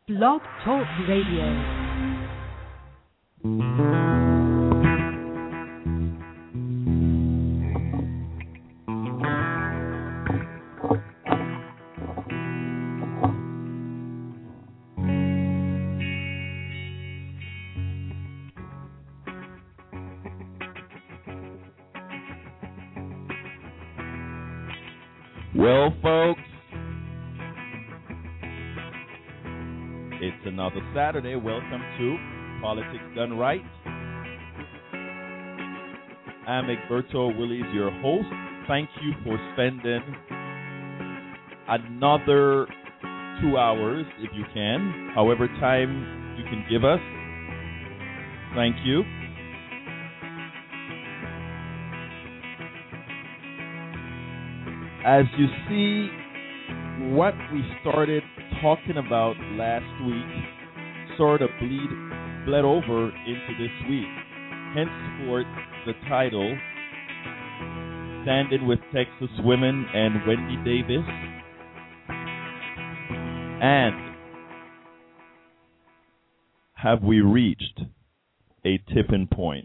Blog Talk Radio. Well, folks, it's another Saturday. Welcome to Politics Done Right. I'm Egberto Willies, your host. Thank you for spending another 2 hours, if you can, however time you can give us. Thank you. As you see, what we started talking about last week sort of bled over into this week. Henceforth, the title, Standing with Texas Women and Wendy Davis. And have we reached a tipping point?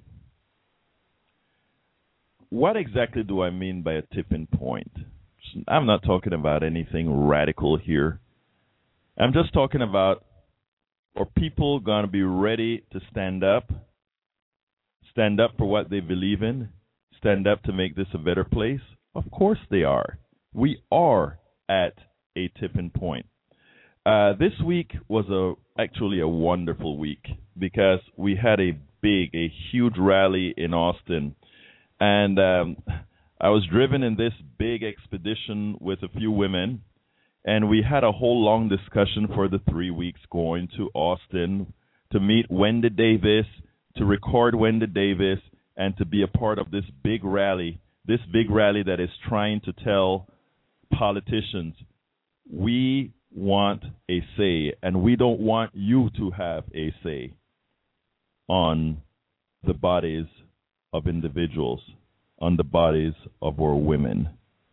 What exactly do I mean by a tipping point? I'm not talking about anything radical here. I'm just talking about, are people going to be ready to stand up for what they believe in, stand up to make this a better place? Of course they are. We are at a tipping point. This week was actually a wonderful week because we had a huge rally in Austin. And I was driven in this big expedition with a few women, and we had a whole long discussion for the 3 weeks going to Austin to meet Wendy Davis, to record Wendy Davis, and to be a part of this big rally that is trying to tell politicians, we want a say, and we don't want you to have a say on the bodies of individuals, on the bodies of our women.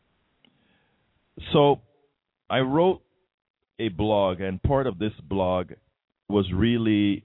So I wrote a blog, and part of this blog was really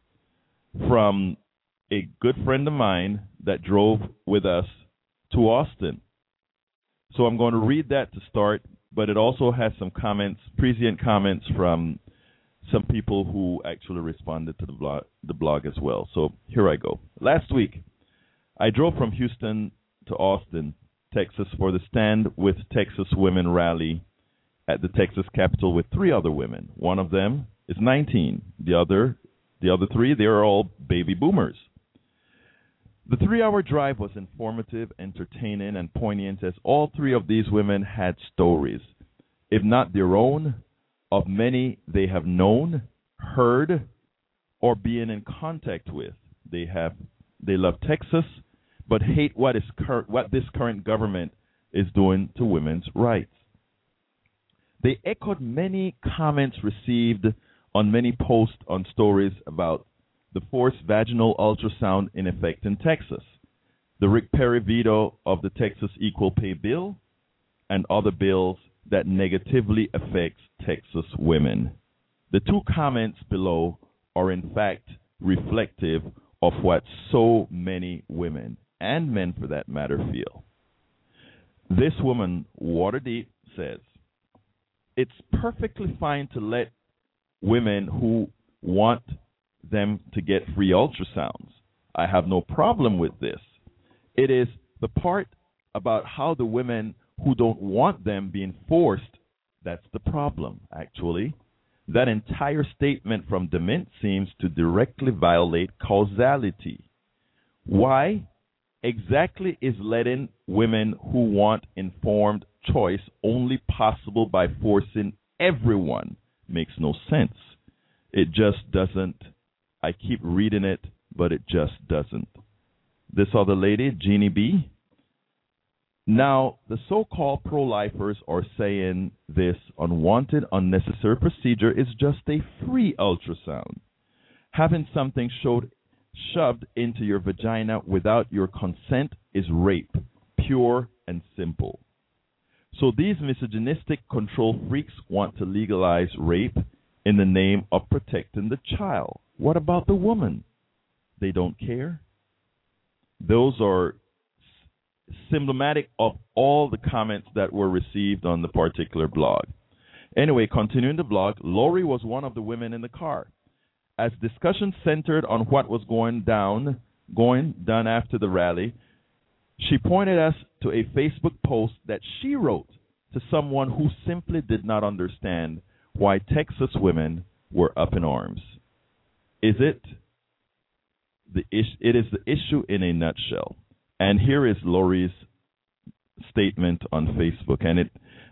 from a good friend of mine that drove with us to Austin. So I'm going to read that to start, but it also has some comments, prescient comments from some people who actually responded to the blog as well. So here I go. Last week, I drove from Houston to Austin, Texas, for the Stand with Texas Women rally at the Texas Capitol with 3 other women. One of them is 19. The other 3, they are all baby boomers. The 3-hour drive was informative, entertaining, and poignant as all 3 of these women had stories, if not their own, of many they have known, heard, or been in contact with. They love Texas, but hate what this current government is doing to women's rights. They echoed many comments received on many posts on stories about the forced vaginal ultrasound in effect in Texas, the Rick Perry veto of the Texas Equal Pay Bill, and other bills that negatively affects Texas women. The 2 comments below are in fact reflective of what so many women, and men for that matter, feel. This woman, Waterdeep, says, it's perfectly fine to let women who want them to get free ultrasounds. I have no problem with this. It is the part about how the women who don't want them being forced, that's the problem, actually. That entire statement from DeMint seems to directly violate causality. Why exactly is letting women who want informed choice only possible by forcing everyone? Makes no sense. It just doesn't. I keep reading it, but it just doesn't. This other lady, Jeannie B. Now, the so-called pro-lifers are saying this unwanted, unnecessary procedure is just a free ultrasound. Having something shoved into your vagina without your consent is rape, pure and simple. So these misogynistic control freaks want to legalize rape in the name of protecting the child. What about the woman? They don't care. Those are symptomatic of all the comments that were received on the particular blog. Anyway, continuing the blog, Lori was one of the women in the car. As discussion centered on what was going done after the rally, she pointed us to a Facebook post that she wrote to someone who simply did not understand why Texas women were up in arms. It is the issue in a nutshell. And here is Lori's statement on Facebook, and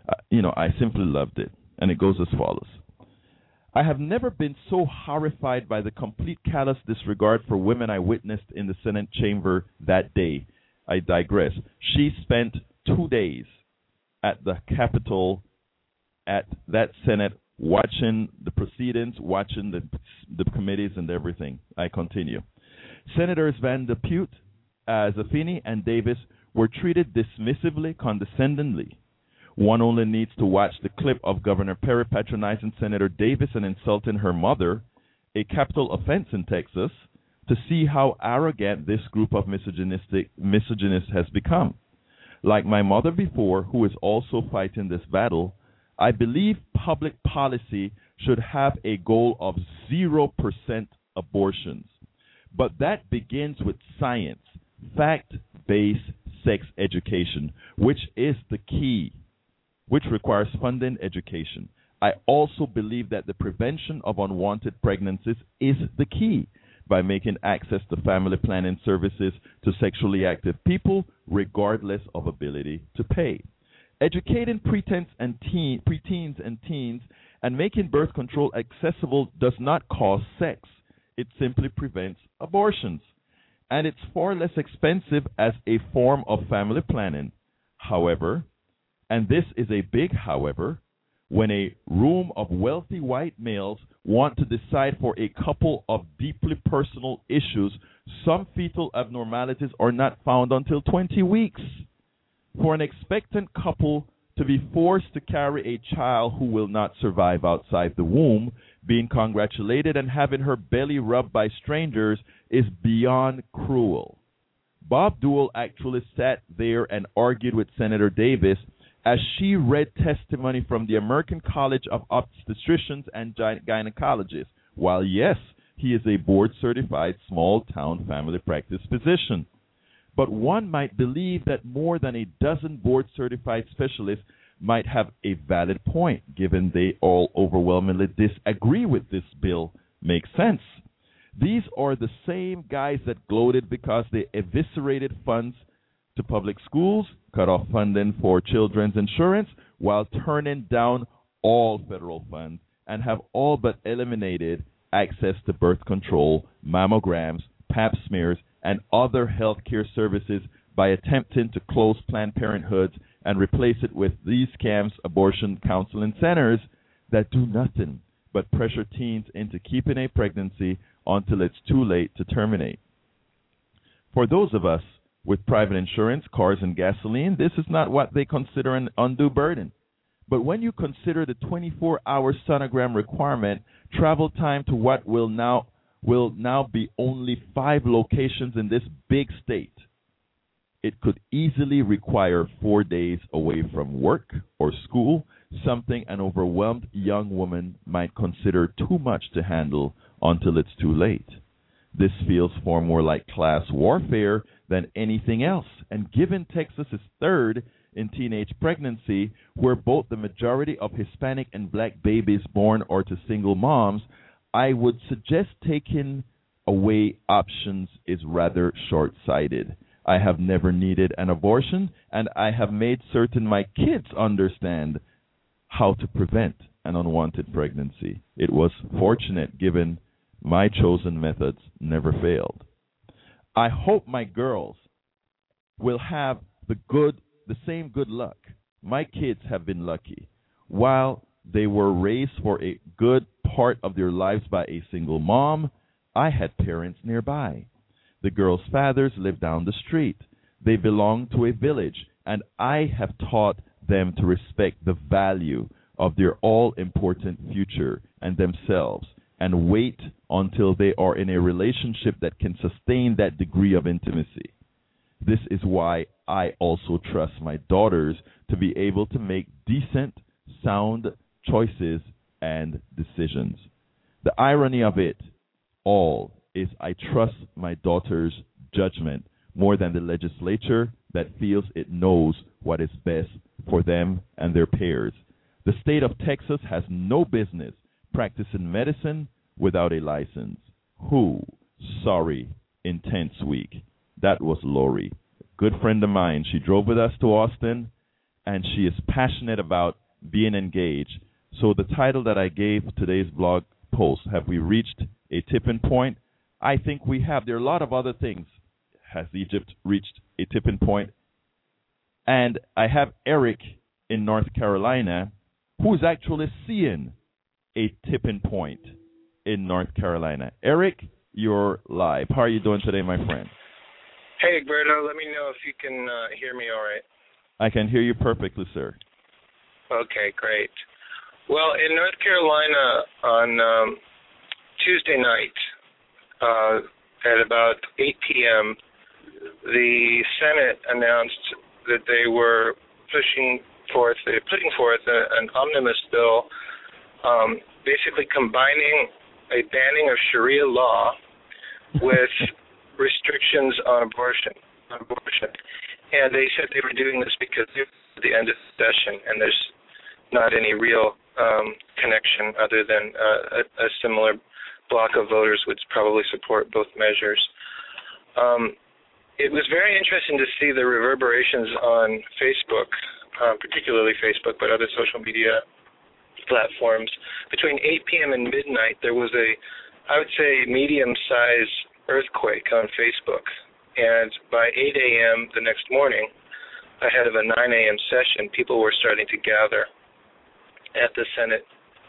I simply loved it. And it goes as follows. I have never been so horrified by the complete callous disregard for women I witnessed in the Senate chamber that day. I digress. She spent 2 days at the Capitol, at that Senate, watching the proceedings, watching the committees and everything. I continue. Senators Van de Putte, Zaffini, and Davis were treated dismissively, condescendingly. One only needs to watch the clip of Governor Perry patronizing Senator Davis and insulting her mother, a capital offense in Texas, to see how arrogant this group of misogynists has become. Like my mother before, who is also fighting this battle, I believe public policy should have a goal of 0% abortions. But that begins with science, fact-based sex education, which is the key, which requires funding education. I also believe that the prevention of unwanted pregnancies is the key by making access to family planning services to sexually active people regardless of ability to pay. Educating preteens and teens and making birth control accessible does not cause sex. It simply prevents abortions. And it's far less expensive as a form of family planning. However, and this is a big however, when a room of wealthy white males want to decide for a couple of deeply personal issues, some fetal abnormalities are not found until 20 weeks. For an expectant couple to be forced to carry a child who will not survive outside the womb, being congratulated and having her belly rubbed by strangers is beyond cruel. Bob Dole actually sat there and argued with Senator Davis as she read testimony from the American College of Obstetricians and Gynecologists, while yes, he is a board-certified small-town family practice physician. But one might believe that more than a dozen board-certified specialists might have a valid point, given they all overwhelmingly disagree with this bill. Makes sense. These are the same guys that gloated because they eviscerated funds to public schools, cut off funding for children's insurance, while turning down all federal funds, and have all but eliminated access to birth control, mammograms, pap smears, and other health care services by attempting to close Planned Parenthoods and replace it with these scams abortion counseling centers that do nothing but pressure teens into keeping a pregnancy until it's too late to terminate. For those of us with private insurance, cars, and gasoline, this is not what they consider an undue burden. But when you consider the 24-hour sonogram requirement, travel time to what will now be only 5 locations in this big state, it could easily require 4 days away from work or school, something an overwhelmed young woman might consider too much to handle until it's too late. This feels far more like class warfare than anything else. And given Texas is third in teenage pregnancy, where both the majority of Hispanic and black babies born are to single moms, I would suggest taking away options is rather short-sighted. I have never needed an abortion, and I have made certain my kids understand how to prevent an unwanted pregnancy. It was fortunate given my chosen methods never failed. I hope my girls will have the same good luck. My kids have been lucky. While they were raised for a good part of their lives by a single mom, I had parents nearby. The girls' fathers lived down the street. They belonged to a village, and I have taught them to respect the value of their all-important future and themselves and wait until they are in a relationship that can sustain that degree of intimacy. This is why I also trust my daughters to be able to make decent, sound choices and decisions. The irony of it all is I trust my daughter's judgment more than the legislature that feels it knows what is best for them and their pairs. The state of Texas has no business practicing medicine without a license. Who? Sorry, intense week. That was Lori, a good friend of mine. She drove with us to Austin, and she is passionate about being engaged. So the title that I gave today's blog post, Have We Reached a Tipping Point? I think we have. There are a lot of other things. Has Egypt reached a tipping point? And I have Eric in North Carolina who's actually seeing a tipping point in North Carolina. Eric, you're live. How are you doing today, my friend? Hey, Egberto, let me know if you can hear me all right. I can hear you perfectly, sir. Okay, great. Well, in North Carolina on Tuesday night at about 8 p.m., the Senate announced that they were putting forth an omnibus bill basically combining a banning of Sharia law with restrictions on abortion. And they said they were doing this because it's the end of the session and there's not any real connection other than a similar block of voters would probably support both measures. It was very interesting to see the reverberations on Facebook, particularly Facebook, but other social media platforms. Between 8 p.m. and midnight, there was I would say, medium-sized earthquake on Facebook. And by 8 a.m. the next morning, ahead of a 9 a.m. session, people were starting to gather at the Senate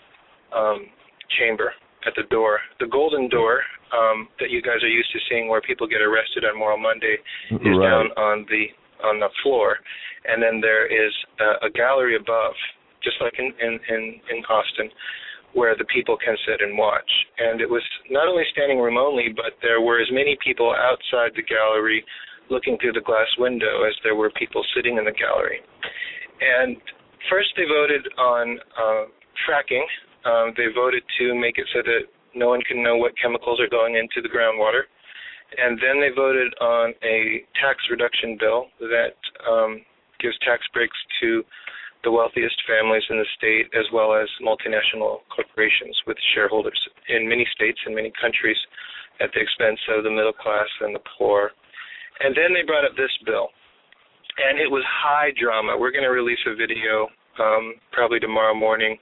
chamber, at the door. The golden door that you guys are used to seeing where people get arrested on Moral Monday is down on the floor. And then there is a gallery above, just like in Austin, where the people can sit and watch. And it was not only standing room only, but there were as many people outside the gallery looking through the glass window as there were people sitting in the gallery. And first they voted on fracking. They voted to make it so that no one can know what chemicals are going into the groundwater. And then they voted on a tax reduction bill that gives tax breaks to the wealthiest families in the state as well as multinational corporations with shareholders in many states and many countries at the expense of the middle class and the poor. And then they brought up this bill. And it was high drama. We're going to release a video probably tomorrow morning.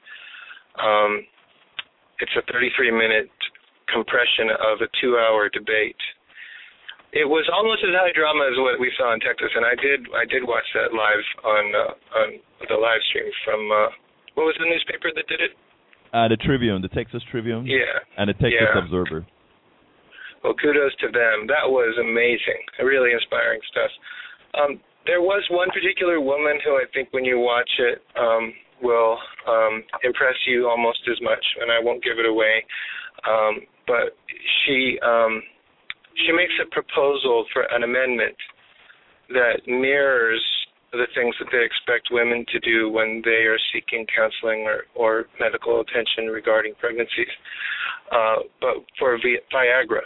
It's a 33-minute compression of a 2-hour debate. It was almost as high drama as what we saw in Texas, and I did watch that live on the live stream from what was the newspaper that did it? The Tribune, the Texas Tribune. Yeah. And the Texas Observer. Well, kudos to them. That was amazing. Really inspiring stuff. There was one particular woman who I think when you watch it will impress you almost as much, and I won't give it away. But she makes a proposal for an amendment that mirrors the things that they expect women to do when they are seeking counseling or medical attention regarding pregnancies, but for Viagra.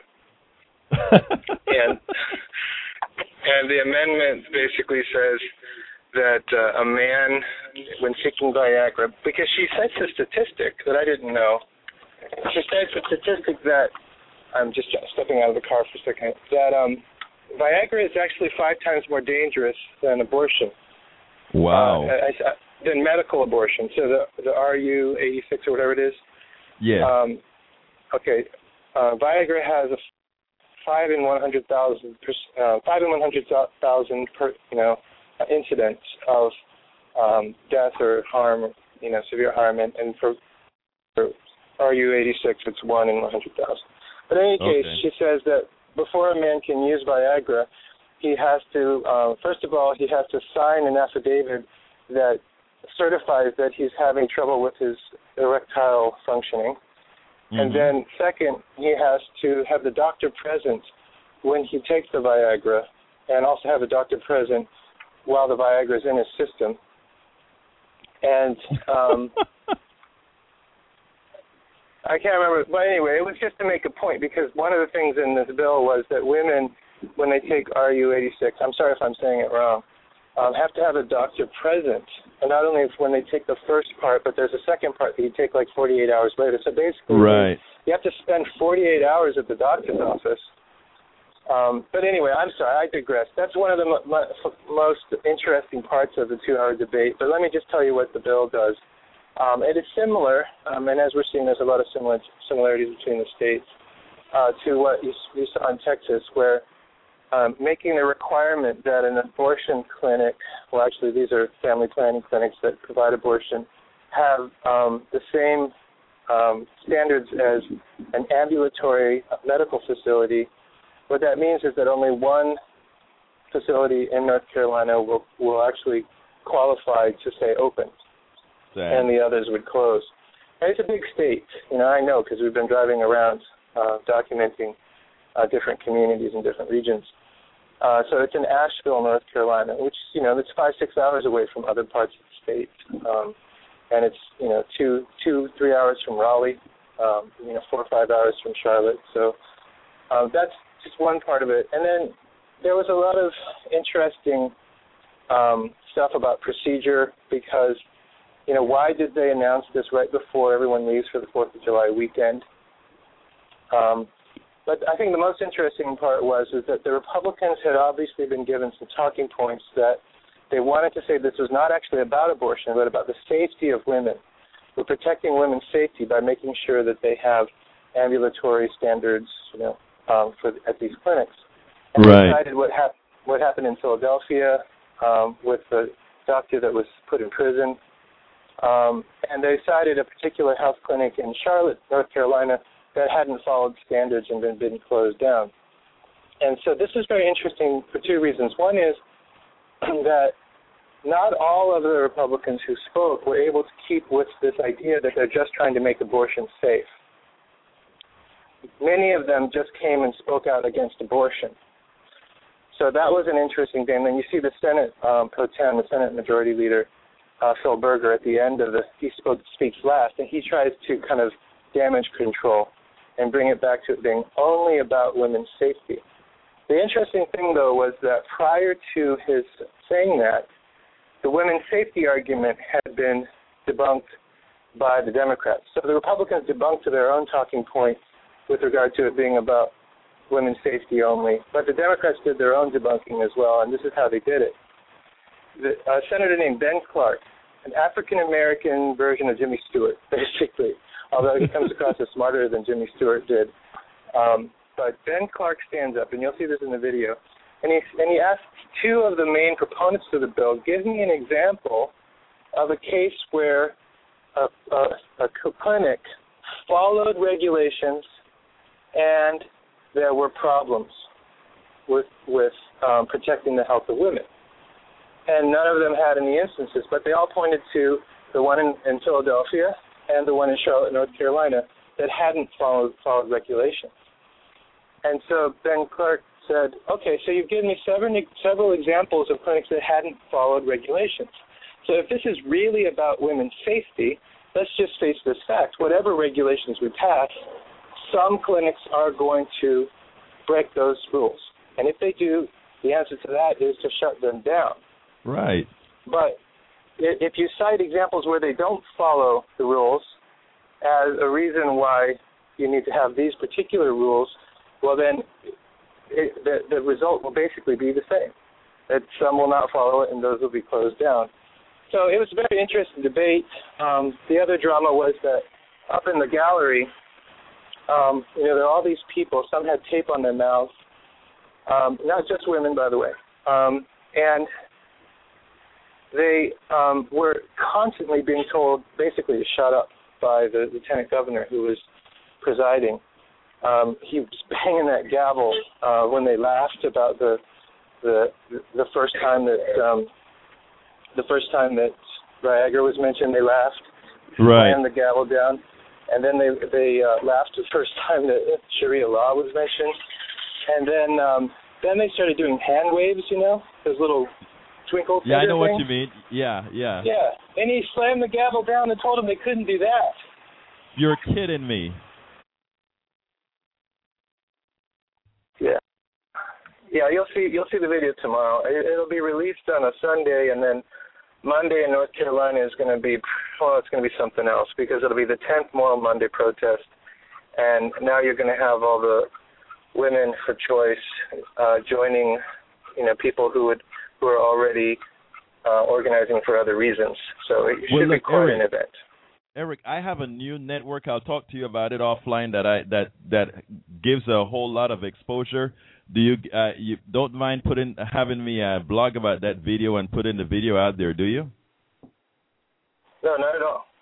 And the amendment basically says that a man, when seeking Viagra, because she cites a statistic that I didn't know. She cites a statistic that, I'm just stepping out of the car for a second, that Viagra is actually 5 times more dangerous than abortion. Wow. Than medical abortion. So the RU86 or whatever it is. Yeah. Okay. Viagra has a 5 in 100,000 incidents of death or harm, severe harm, and for RU86 it's 1 in 100,000. But in any case, she says that before a man can use Viagra, he has to, first of all, he has to sign an affidavit that certifies that he's having trouble with his erectile functioning. Mm-hmm. And then second, he has to have the doctor present when he takes the Viagra, and also have a doctor present while the Viagra is in his system. And I can't remember, but anyway, it was just to make a point, because one of the things in this bill was that women, when they take RU86, I'm sorry if I'm saying it wrong, have to have a doctor present, and not only when they take the first part, but there's a second part that you take like 48 hours later. So basically, you have to spend 48 hours at the doctor's office. But anyway, I'm sorry, I digress. That's one of the most interesting parts of the 2-hour debate. But let me just tell you what the bill does. It is similar, and as we're seeing, there's a lot of similarities between the states, to what you saw in Texas, where making the requirement that an abortion clinic, well, actually these are family planning clinics that provide abortion, have the same standards as an ambulatory medical facility. What that means is that only one facility in North Carolina will actually qualify to say open, and the others would close. And it's a big state, I know, because we've been driving around documenting different communities in different regions. So it's in Asheville, North Carolina, which, it's 5-6 hours away from other parts of the state. And it's, 2-3 hours from Raleigh, 4 or 5 hours from Charlotte. So that's just one part of it. And then there was a lot of interesting stuff about procedure, because, why did they announce this right before everyone leaves for the 4th of July weekend? But I think the most interesting part was that the Republicans had obviously been given some talking points that they wanted to say this was not actually about abortion, but about the safety of women. We're protecting women's safety by making sure that they have ambulatory standards, at these clinics. And they decided what happened in Philadelphia with the doctor that was put in prison. And they cited a particular health clinic in Charlotte, North Carolina, that hadn't followed standards and been closed down. And so this is very interesting for two reasons. One is that not all of the Republicans who spoke were able to keep with this idea that they're just trying to make abortion safe. Many of them just came and spoke out against abortion. So that was an interesting thing. Then you see the Senate Pro Tem, the Senate Majority Leader, Phil Berger, at the end of he speaks last, and he tries to kind of damage control and bring it back to it being only about women's safety. The interesting thing, though, was that prior to his saying that, the women's safety argument had been debunked by the Democrats. So the Republicans debunked their own talking point with regard to it being about women's safety only, but the Democrats did their own debunking as well, and this is how they did it. A senator named Ben Clark, an African-American version of Jimmy Stewart, basically, although he comes across as smarter than Jimmy Stewart did. But Ben Clark stands up, and you'll see this in the video, and he asks two of the main proponents of the bill, give me an example of a case where a clinic followed regulations and there were problems with protecting the health of women. And none of them had any instances, but they all pointed to the one in Philadelphia and the one in Charlotte, North Carolina, that hadn't followed regulations. And so Ben Clark said, okay, so you've given me several examples of clinics that hadn't followed regulations. So if this is really about women's safety, let's just face this fact. Whatever regulations we pass, some clinics are going to break those rules. And if they do, the answer to that is to shut them down. Right. But if you cite examples where they don't follow the rules as a reason why you need to have these particular rules, well then the result will basically be the same, that some will not follow it and those will be closed down. So it was a very interesting debate. The other drama was that up in the gallery, there are all these people. Some had tape on their mouths, not just women, by the way. And they were constantly being told basically to shut up by the lieutenant governor who was presiding. He was banging that gavel when they laughed about the first time that Viagra was mentioned, they laughed. Right. Slammed the gavel down. And then they laughed the first time that Sharia law was mentioned. And then they started doing hand waves, those little twinkle finger I know things. what you mean. Yeah. Yeah. And he slammed the gavel down and told them they couldn't do that. You're kidding me. Yeah. Yeah, you'll see the video tomorrow. It'll be released on a Sunday, and then Monday in North Carolina is going to be, it's going to be something else, because it'll be the 10th Moral Monday protest, and now you're going to have all the women for choice joining, people who are already organizing for other reasons. So it should be quite an event. Eric, I have a new network. I'll talk to you about it offline that gives a whole lot of exposure. Do you don't mind having me blog about that video and putting the video out there, do you? No, not at all.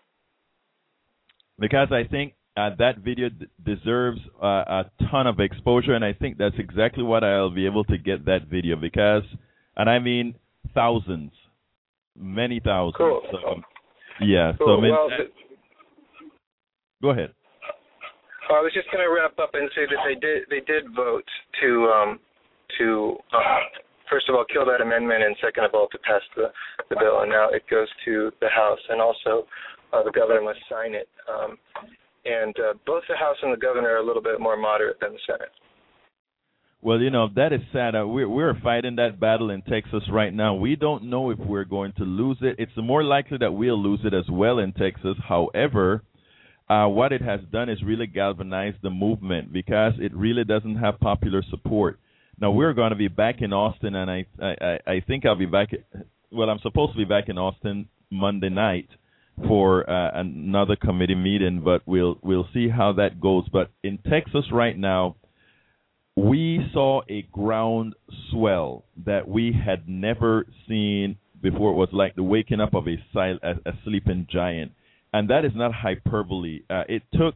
Because I think that video deserves a ton of exposure, and I think that's exactly what I'll be able to get that video and I mean thousands, many thousands. Cool. So, yeah. Cool. So go ahead. I was just going to wrap up and say that they did vote to first of all kill that amendment, and second of all to pass the bill, and now it goes to the House, and also the governor must sign it. And both the House and the governor are a little bit more moderate than the Senate. Well, that is sad. We're fighting that battle in Texas right now. We don't know if we're going to lose it. It's more likely that we'll lose it as well in Texas. However, what it has done is really galvanize the movement, because it really doesn't have popular support. Now, we're going to be back in Austin, and I think I'll be back. Well, I'm supposed to be back in Austin Monday night for another committee meeting, but we'll see how that goes. But in Texas right now, we saw a ground swell that we had never seen before. It was like the waking up of a sleeping giant. And that is not hyperbole. It took,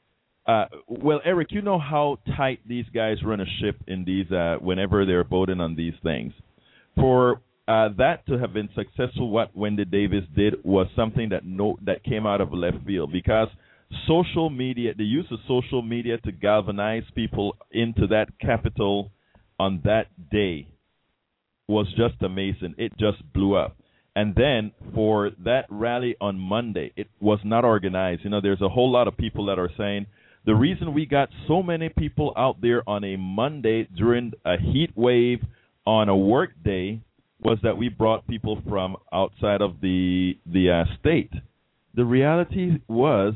Eric, you know how tight these guys run a ship in these, whenever they're voting on these things. For that to have been successful, what Wendy Davis did was something that came out of left field, because social media, the use of social media to galvanize people into that Capitol on that day was just amazing. It just blew up. And then for that rally on Monday, it was not organized. There's a whole lot of people that are saying the reason we got so many people out there on a Monday during a heat wave on a work day was that we brought people from outside of the state. The reality was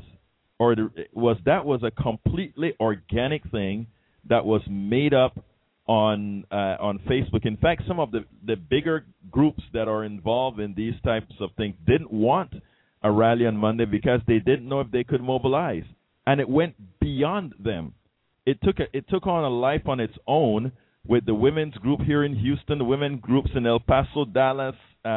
that was a completely organic thing that was made up on Facebook. In fact, some of the bigger groups that are involved in these types of things didn't want a rally on Monday because they didn't know if they could mobilize, and it went beyond them. It took on a life on its own with the women's group here in Houston, the women groups in El Paso, Dallas,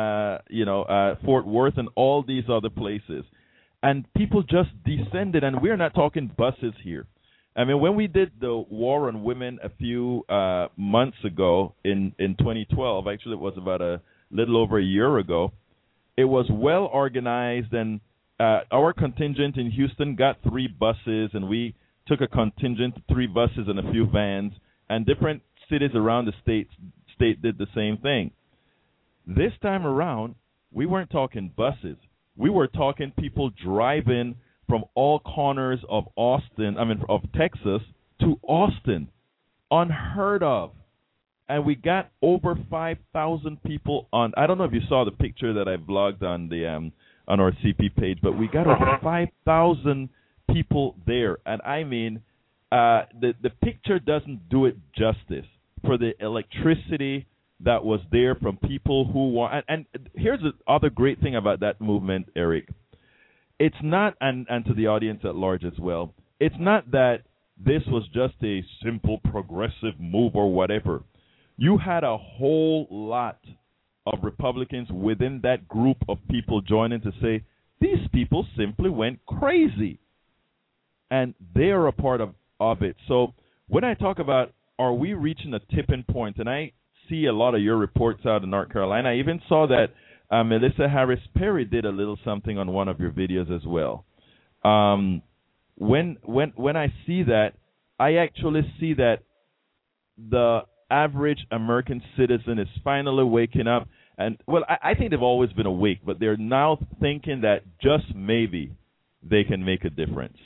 Fort Worth, and all these other places. And people just descended, and we're not talking buses here. I mean, when we did the War on Women a few months ago in 2012, actually it was about a little over a year ago, it was well organized, and our contingent in Houston got 3 buses, and we took a contingent, 3 buses and a few vans, and different cities around the state did the same thing. This time around, we weren't talking buses. We were talking people driving from all corners of Texas to Austin. Unheard of. And we got over 5,000 people on. I don't know if you saw the picture that I blogged on the on our CP page, but we got over 5,000 people there. And I mean, the picture doesn't do it justice for the electricity that was there from people who want. And here's the other great thing about that movement, Eric. It's not, and to the audience at large as well, it's not that this was just a simple progressive move or whatever. You had a whole lot of Republicans within that group of people joining to say, these people simply went crazy. And they are a part of it. So when I talk about, are we reaching a tipping point, and I see a lot of your reports out in North Carolina. I even saw that Melissa Harris Perry did a little something on one of your videos as well. When I see that, I actually see that the average American citizen is finally waking up. And, well, I think they've always been awake, but they're now thinking that just maybe they can make a difference.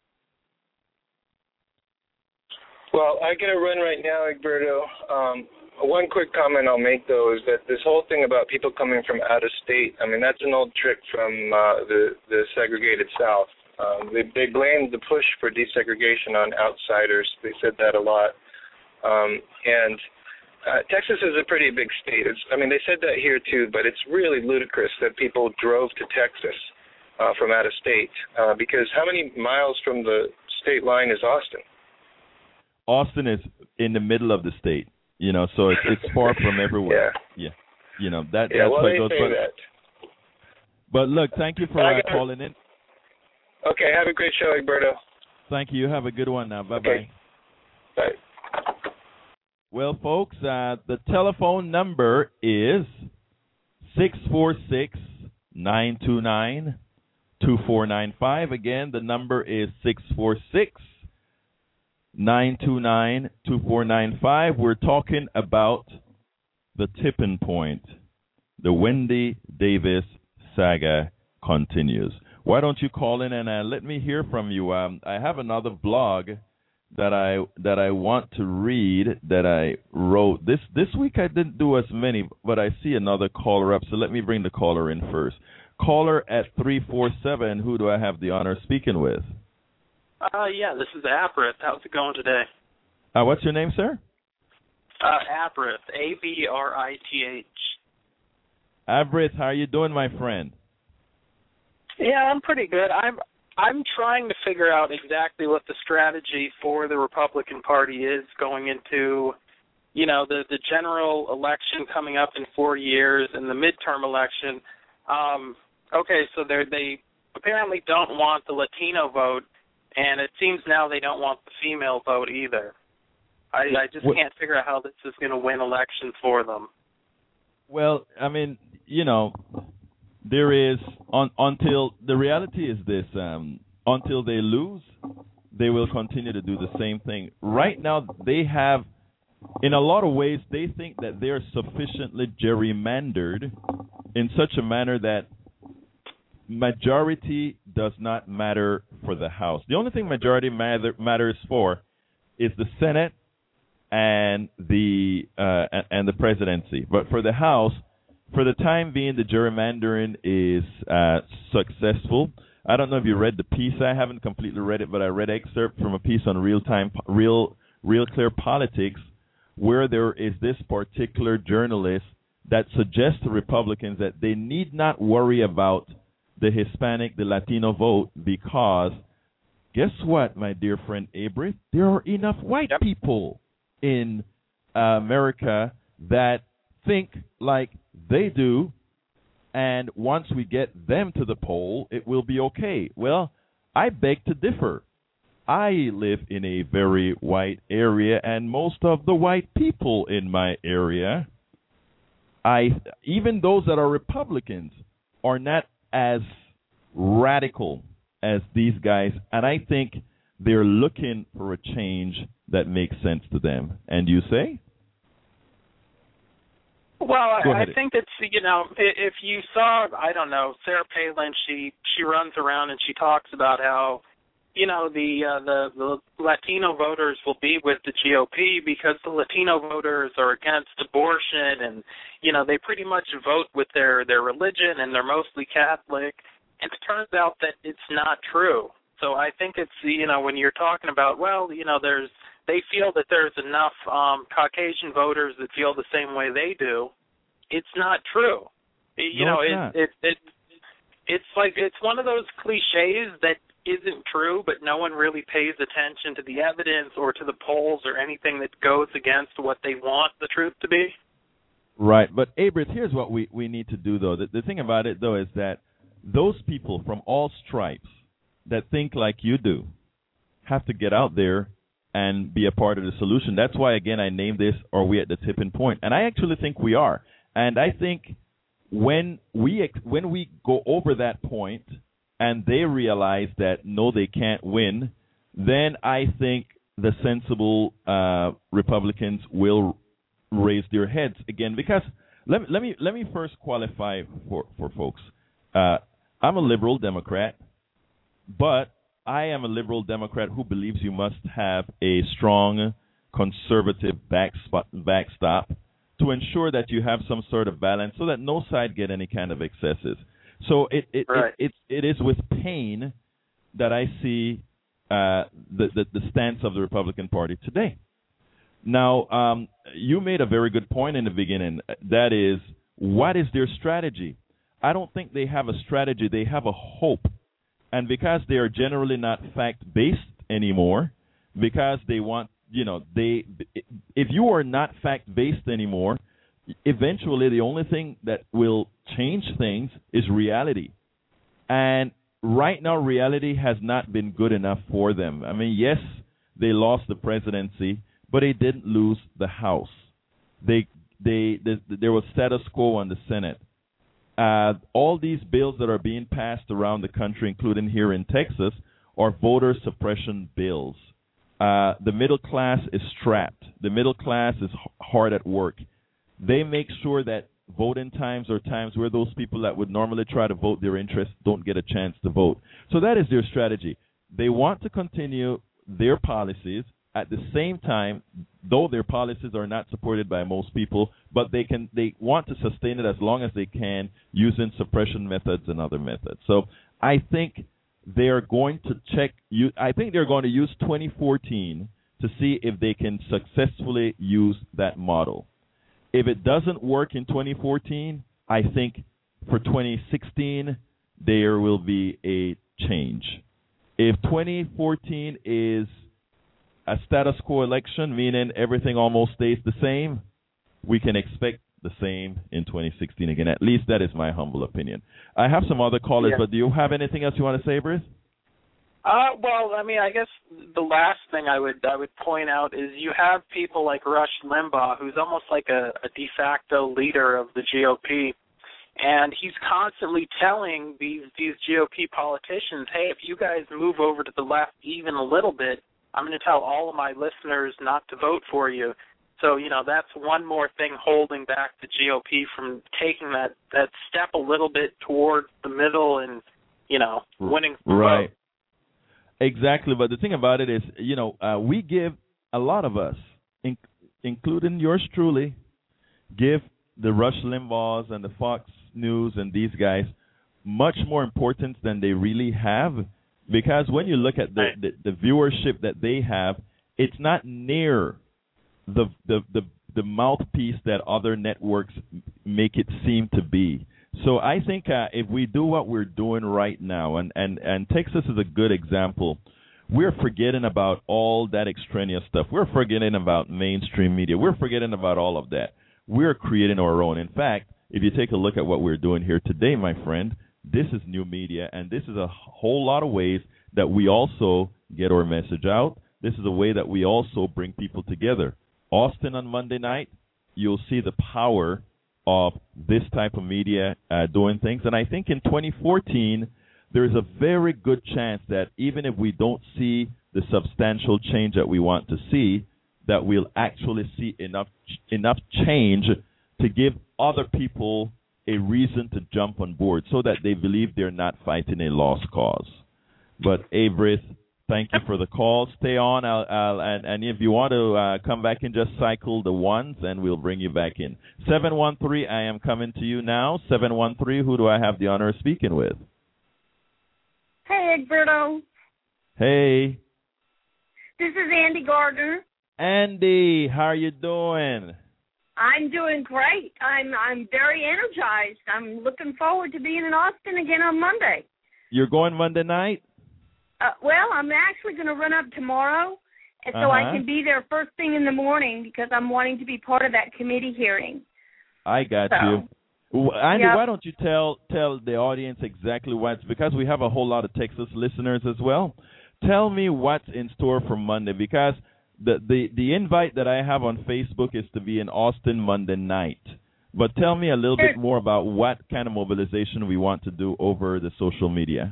Well, I got to run right now, Egberto. One quick comment I'll make, though, is that this whole thing about people coming from out of state, I mean, that's an old trick from the segregated South. They blamed the push for desegregation on outsiders. They said that a lot. Texas is a pretty big state. They said that here, too, but it's really ludicrous that people drove to Texas from out of state because how many miles from the state line is Austin? Austin is in the middle of the state, so it's far from everywhere. Yeah. That's well, what they goes. say that. But look, thank you for calling in. Okay, have a great show, Egberto. Thank you. Have a good one now. Bye-bye. Okay. Bye. Well, folks, the telephone number is 646-929-2495. Again, the number is 646-929-2495. We're talking about the tipping point. The Wendy Davis saga continues. Why don't you call in and let me hear from you? I have another blog that I want to read that I wrote. This week I didn't do as many, but I see another caller up, so let me bring the caller in first. Caller at 347, who do I have the honor of speaking with? Yeah, this is Aprith. How's it going today? What's your name, sir? Aprith, A-B-R-I-T-H. Aprith, how are you doing, my friend? Yeah, I'm pretty good. I'm trying to figure out exactly what the strategy for the Republican Party is going into, the general election coming up in 4 years and the midterm election. Okay, so they apparently don't want the Latino vote, and it seems now they don't want the female vote either. I just can't figure out how this is going to win elections for them. Well, there is until the reality is this: until they lose, they will continue to do the same thing. Right now, they have, in a lot of ways, they think that they are sufficiently gerrymandered in such a manner that majority does not matter for the House. The only thing majority matters for is the Senate and the presidency. But for the House, for the time being, the gerrymandering is successful. I don't know if you read the piece. I haven't completely read it, but I read excerpt from a piece on Real Clear Politics, where there is this particular journalist that suggests to Republicans that they need not worry about the Hispanic, the Latino vote, because guess what, my dear friend Aprith? There are enough white people in America that think like they do, and once we get them to the poll, it will be okay. Well, I beg to differ. I live in a very white area, and most of the white people in my area, even those that are Republicans, are not as radical as these guys, and I think they're looking for a change that makes sense to them. And you say? Well, I think it's, if you saw, I don't know, Sarah Palin, she runs around and she talks about how, the Latino voters will be with the GOP because the Latino voters are against abortion and, they pretty much vote with their religion and they're mostly Catholic. And it turns out that it's not true. So I think it's, when you're talking about, they feel that there's enough Caucasian voters that feel the same way they do. It's not true. It's like, it's one of those cliches that isn't true, but no one really pays attention to the evidence or to the polls or anything that goes against what they want the truth to be. Right. But, Aprith, here's what we need to do, though. The thing about it, though, is that those people from all stripes that think like you do have to get out there and be a part of the solution. That's why, again, I named this, Are We at the Tipping Point? And I actually think we are. And I think when we go over that point and they realize that no, they can't win, then I think the sensible Republicans will raise their heads again. Because let me first qualify for folks. I'm a liberal Democrat, but I am a liberal Democrat who believes you must have a strong conservative backstop to ensure that you have some sort of balance so that no side get any kind of excesses. So it is with pain that I see the stance of the Republican Party today. Now, you made a very good point in the beginning. That is, what is their strategy? I don't think they have a strategy. They have a hope. And because they are generally not fact-based anymore, because they want, if you are not fact-based anymore, eventually the only thing that will change things is reality. And right now, reality has not been good enough for them. I mean, yes, they lost the presidency, but they didn't lose the House. There was status quo on the Senate. All these bills that are being passed around the country, including here in Texas, are voter suppression bills. The middle class is strapped. The middle class is hard at work. They make sure that voting times are times where those people that would normally try to vote their interest don't get a chance to vote. So that is their strategy. They want to continue their policies. At the same time, though their policies are not supported by most people, but they want to sustain it as long as they can using suppression methods and other methods. So I think they are going to I think they're going to use 2014 to see if they can successfully use that model. If it doesn't work in 2014, I think for 2016 there will be a change. If 2014 is a status quo election, meaning everything almost stays the same, we can expect the same in 2016 again. At least that is my humble opinion. I have some other callers, but do you have anything else you want to say, Bruce? Well, I mean, I guess the last thing I would point out is you have people like Rush Limbaugh, who's almost like a de facto leader of the GOP, and he's constantly telling these GOP politicians, hey, if you guys move over to the left even a little bit, I'm going to tell all of my listeners not to vote for you. So, that's one more thing holding back the GOP from taking that step a little bit towards the middle and, winning the vote. Exactly. But the thing about it is, we give, a lot of us, including yours truly, give the Rush Limbaughs and the Fox News and these guys much more importance than they really have. Because when you look at the viewership that they have, it's not near the mouthpiece that other networks make it seem to be. So I think if we do what we're doing right now, and Texas is a good example, we're forgetting about all that extraneous stuff. We're forgetting about mainstream media. We're forgetting about all of that. We're creating our own. In fact, if you take a look at what we're doing here today, my friend, this is new media, and this is a whole lot of ways that we also get our message out. This is a way that we also bring people together. Austin on Monday night, you'll see the power of this type of media doing things. And I think in 2014, there's a very good chance that even if we don't see the substantial change that we want to see, that we'll actually see enough change to give other people a reason to jump on board so that they believe they're not fighting a lost cause. But, Avrith, thank you for the call. Stay on, and if you want to come back and just cycle the ones, and we'll bring you back in. 713, I am coming to you now. 713, who do I have the honor of speaking with? Hey, Egberto. Hey. This is Andy Gardner. Andy, how are you doing? I'm doing great. I'm very energized. I'm looking forward to being in Austin again on Monday. You're going Monday night? Well, I'm actually going to run up tomorrow, and so I can be there first thing in the morning because I'm wanting to be part of that committee hearing. I got you. Andy, why don't you tell the audience exactly what's, because we have a whole lot of Texas listeners as well. Tell me what's in store for Monday, because the invite that I have on Facebook is to be in Austin Monday night. But tell me a little bit more about what kind of mobilization we want to do over the social media.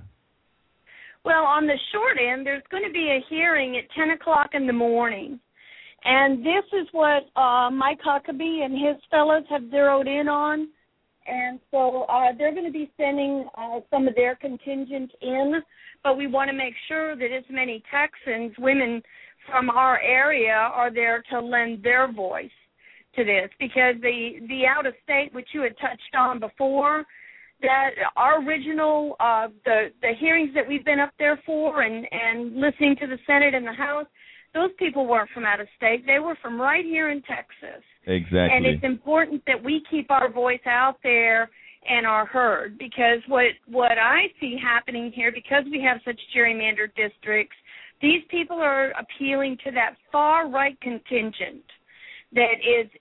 Well, on the short end, there's going to be a hearing at 10 o'clock in the morning. And this is what Mike Huckabee and his fellows have zeroed in on. And so they're going to be sending some of their contingent in, but we want to make sure that as many Texans, women from our area, are there to lend their voice to this, because the out-of-state, which you had touched on before, that our original, the hearings that we've been up there for and listening to the Senate and the House, those people weren't from out of state. They were from right here in Texas. Exactly. And it's important that we keep our voice out there and are heard, because what I see happening here, because we have such gerrymandered districts, these people are appealing to that far right contingent that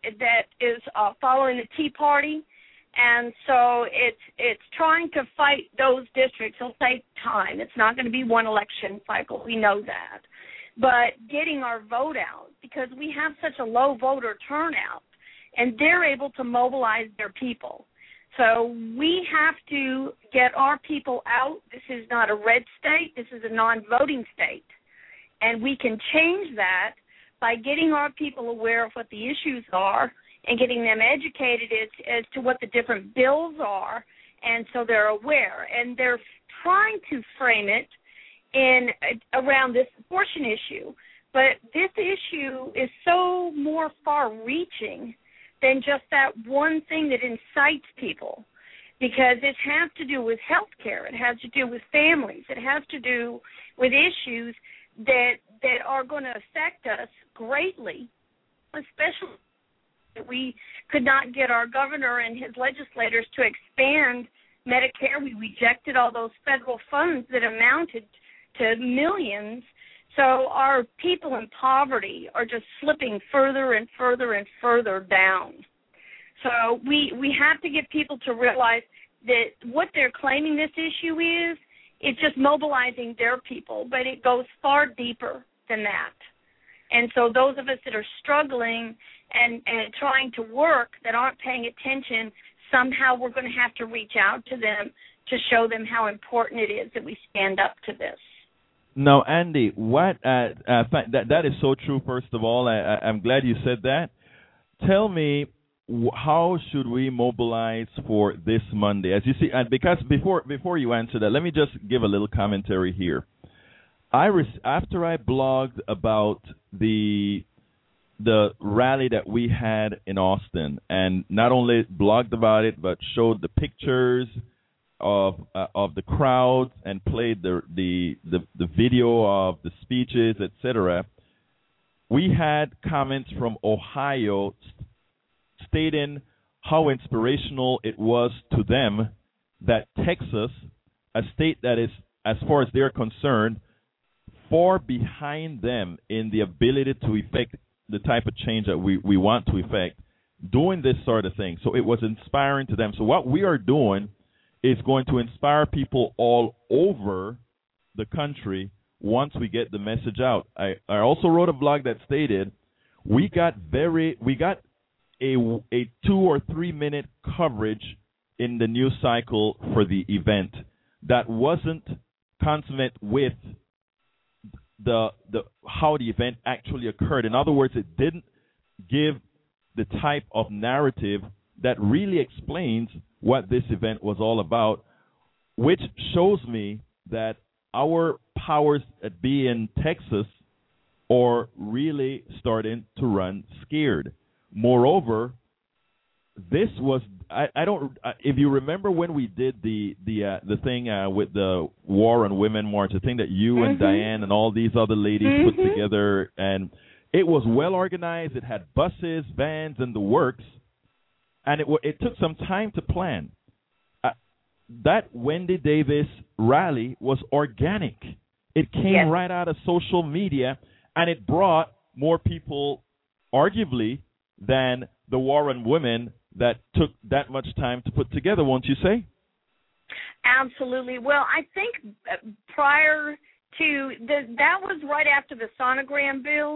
is following the Tea Party, and so it's trying to fight those districts. It'll take time. It's not going to be one election cycle. We know that. But getting our vote out, because we have such a low voter turnout, and they're able to mobilize their people. So we have to get our people out. This is not a red state. This is a non-voting state. And we can change that by getting our people aware of what the issues are and getting them educated as to what the different bills are, and so they're aware. And they're trying to frame it in around this abortion issue. But this issue is so more far-reaching than just that one thing that incites people, because it has to do with health care. It has to do with families. It has to do with issues that are going to affect us greatly, especially that we could not get our governor and his legislators to expand Medicare. We rejected all those federal funds that amounted to millions. So our people in poverty are just slipping further and further and further down. So we have to get people to realize that what they're claiming this issue is, it's just mobilizing their people, but it goes far deeper than that. And so those of us that are struggling and trying to work that aren't paying attention, somehow we're going to have to reach out to them to show them how important it is that we stand up to this. No, Andy, what that is so true. First of all, I'm glad you said that. Tell me, how should we mobilize for this Monday? As you see, because before you answer that, let me just give a little commentary here. After I blogged about the rally that we had in Austin, and not only blogged about it, but showed the pictures of the crowds and played the video of the speeches, etc. We had comments from Ohio stating how inspirational it was to them that Texas, a state that is, as far as they're concerned, far behind them in the ability to effect the type of change that we want to effect, doing this sort of thing. So it was inspiring to them. So what we are doing is going to inspire people all over the country once we get the message out. I also wrote a blog that stated we got a 2 or 3 minute coverage in the news cycle for the event that wasn't consummate with the how the event actually occurred. In other words, it didn't give the type of narrative that really explains what this event was all about, which shows me that our powers that be in Texas are really starting to run scared. Moreover, this was if you remember when we did the thing with the War on Women March, the thing that you and Diane and all these other ladies put together, and it was well organized. It had buses, vans, and the works, and it took some time to plan. That Wendy Davis rally was organic. It came right out of social media, and it brought more people, arguably, than the War on Women that took that much time to put together, won't you say? Absolutely. Well, I think prior to that was right after the sonogram bill.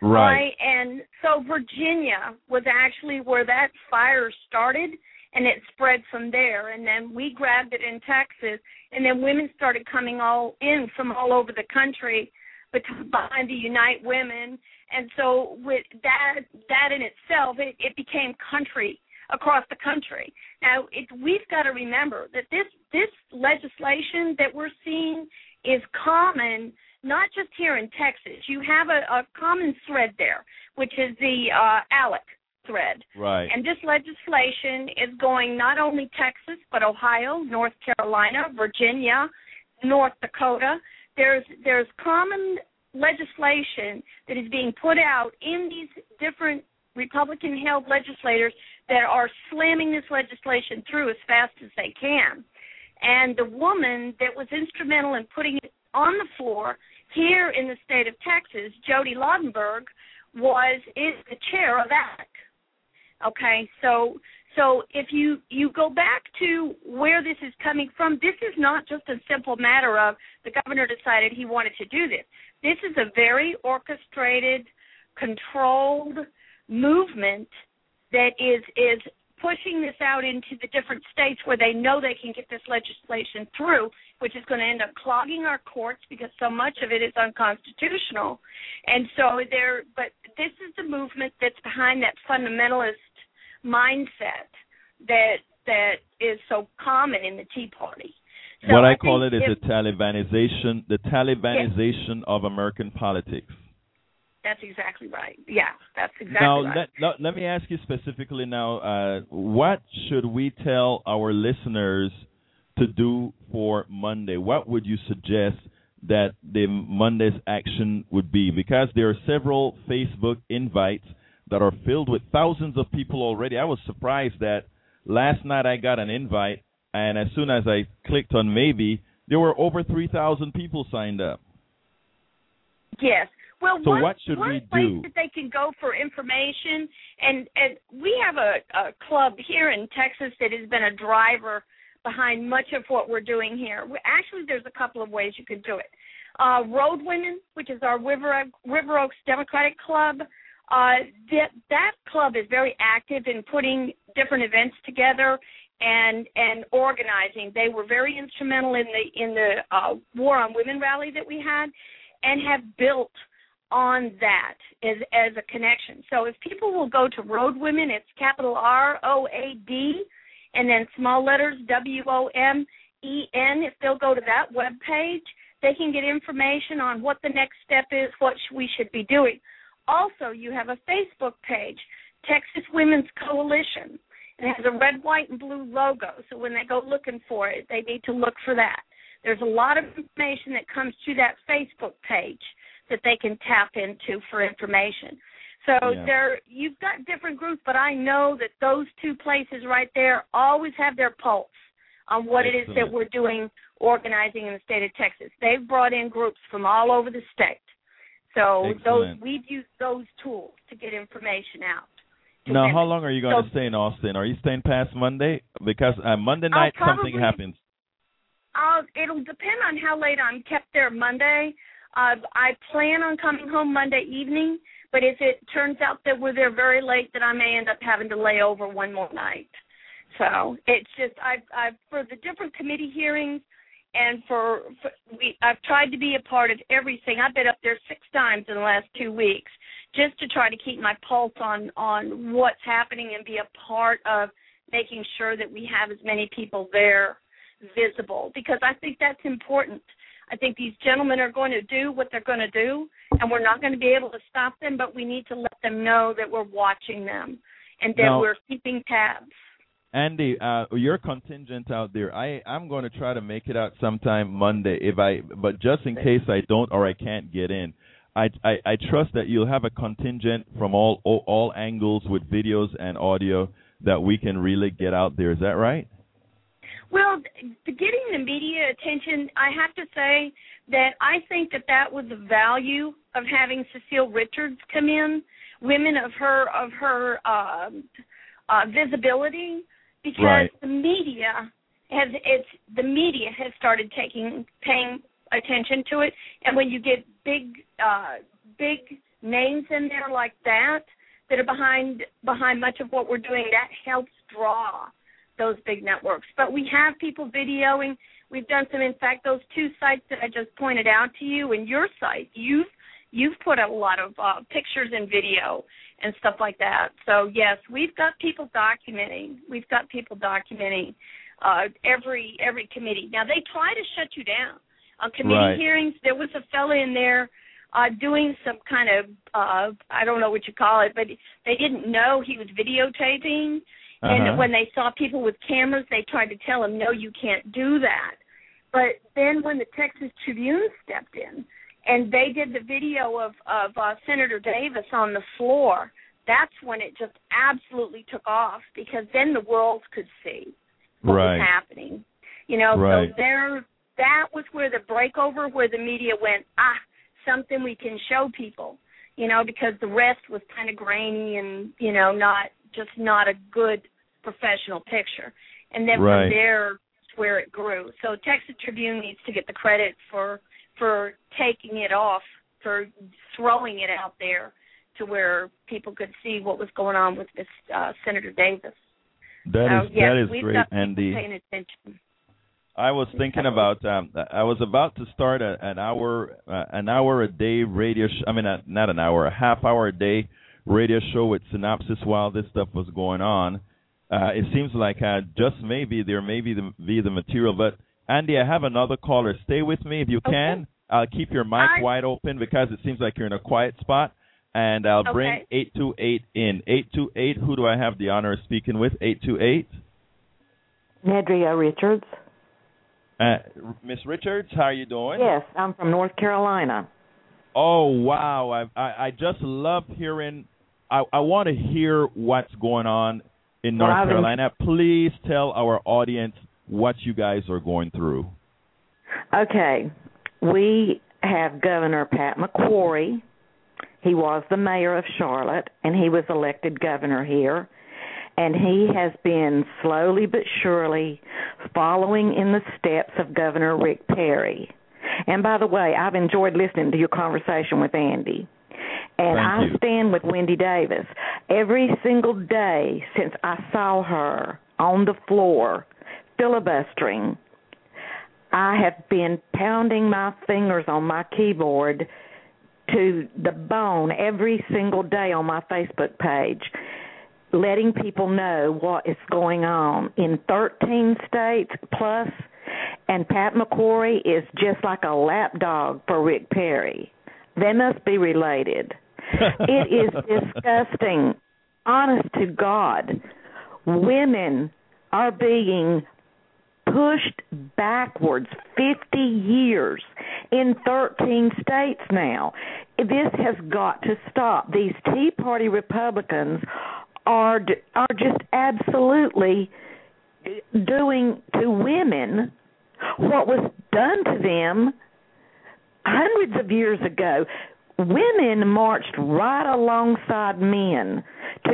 Right. And so Virginia was actually where that fire started, and it spread from there. And then we grabbed it in Texas, and then women started coming all in from all over the country behind the Unite Women. And so with that in itself, it became country across the country. Now, we've got to remember that this legislation that we're seeing is common, not just here in Texas. You have a common thread there, which is the ALEC thread. Right. And this legislation is going not only Texas, but Ohio, North Carolina, Virginia, North Dakota. There's common legislation that is being put out in these different Republican-held legislators that are slamming this legislation through as fast as they can. And the woman that was instrumental in putting it on the floor here in the state of Texas, Jody Laudenberg, is the chair of ALEC. Okay, so if you go back to where this is coming from, this is not just a simple matter of the governor decided he wanted to do this. This is a very orchestrated, controlled movement that is pushing this out into the different states where they know they can get this legislation through, which is going to end up clogging our courts because so much of it is unconstitutional. And so but this is the movement that's behind that fundamentalist mindset that is so common in the Tea Party. So what I call it is the Talibanization of American politics. That's exactly right. Yeah, that's exactly right. Now, let me ask you specifically now, what should we tell our listeners to do for Monday? What would you suggest that the Monday's action would be? Because there are several Facebook invites that are filled with thousands of people already. I was surprised that last night I got an invite, and as soon as I clicked on maybe, there were over 3,000 people signed up. Yes. Well, so what should we do? One place that they can go for information, and we have a club here in Texas that has been a driver behind much of what we're doing here. Actually, there's a couple of ways you can do it. Road Women, which is our River Oaks Democratic Club, that club is very active in putting different events together and organizing. They were very instrumental in the War on Women rally that we had, and have built on that as a connection. So if people will go to Road Women, it's capital ROAD and then small letters WOMEN. If they'll go to that web page, they can get information on what the next step is, what we should be doing. Also, you have a Facebook page, Texas Women's Coalition. It has a red, white, and blue logo, so when they go looking for it, they need to look for that. There's a lot of information that comes to that Facebook page that they can tap into for information. So you've got different groups, but I know that those two places right there always have their pulse on what it is that we're doing, organizing in the state of Texas. They've brought in groups from all over the state. So we've used those tools to get information out. Now, how long are you going to stay in Austin? Are you staying past Monday? Because Monday night something happens. It'll depend on how late I'm kept there Monday. I plan on coming home Monday evening, but if it turns out that we're there very late, then I may end up having to lay over one more night. So it's just I've for the different committee hearings, and I've tried to be a part of everything. I've been up there 6 times in the last 2 weeks just to try to keep my pulse on what's happening and be a part of making sure that we have as many people there visible, because I think that's important. I think these gentlemen are going to do what they're going to do, and we're not going to be able to stop them, but we need to let them know that we're watching them and that we're keeping tabs. Andy, your contingent out there, I'm going to try to make it out sometime Monday, but just in case I don't or I can't get in, I trust that you'll have a contingent from all angles with videos and audio that we can really get out there. Is that right? Well, getting the media attention, I have to say that I think that was the value of having Cecile Richards come in, women of her visibility, because the media has started paying attention to it, and when you get big names in there like that are behind much of what we're doing, that helps draw those big networks. But we have people videoing. We've done some, in fact, those 2 sites that I just pointed out to you, and your site, you've put a lot of pictures and video and stuff like that. So, yes, we've got people documenting. Every committee. Now, they try to shut you down. On committee hearings, there was a fella in there doing some kind of, I don't know what you call it, but they didn't know he was videotaping. And when they saw people with cameras, they tried to tell him, no, you can't do that. But then when the Texas Tribune stepped in and they did the video of Senator Davis on the floor, that's when it just absolutely took off, because then the world could see what was happening. You know, so that was where the breakover, where the media went, something we can show people, you know, because the rest was kind of grainy and, you know, not a good professional picture. And then from there, where it grew. So Texas Tribune needs to get the credit for taking it off, for throwing it out there to where people could see what was going on with this Senator Davis. That is great, Andy. Paying attention. I was thinking about. I was about to start an hour a day radio. Not an hour, a half hour a day radio show with Synopsis while this stuff was going on. It seems like just maybe there may be the material. But, Andy, I have another caller. Stay with me if you can. I'll keep your mic wide open because it seems like you're in a quiet spot. And I'll bring 828 in. 828, who do I have the honor of speaking with? 828? Nedria Richards. Miss Richards, how are you doing? Yes, I'm from North Carolina. Oh, wow. I just love hearing. I want to hear what's going on in North Carolina. Please tell our audience what you guys are going through. Okay. We have Governor Pat McCrory. He was the mayor of Charlotte, and he was elected governor here. And he has been slowly but surely following in the steps of Governor Rick Perry. And by the way, I've enjoyed listening to your conversation with Andy. And I stand with Wendy Davis. Every single day since I saw her on the floor filibustering, I have been pounding my fingers on my keyboard to the bone every single day on my Facebook page, letting people know what is going on in 13 states plus, and Pat McCrory is just like a lapdog for Rick Perry. They must be related. It is disgusting. Honest to God, women are being pushed backwards 50 years in 13 states now. This has got to stop. These Tea Party Republicans are just absolutely doing to women what was done to them hundreds of years ago. Women marched right alongside men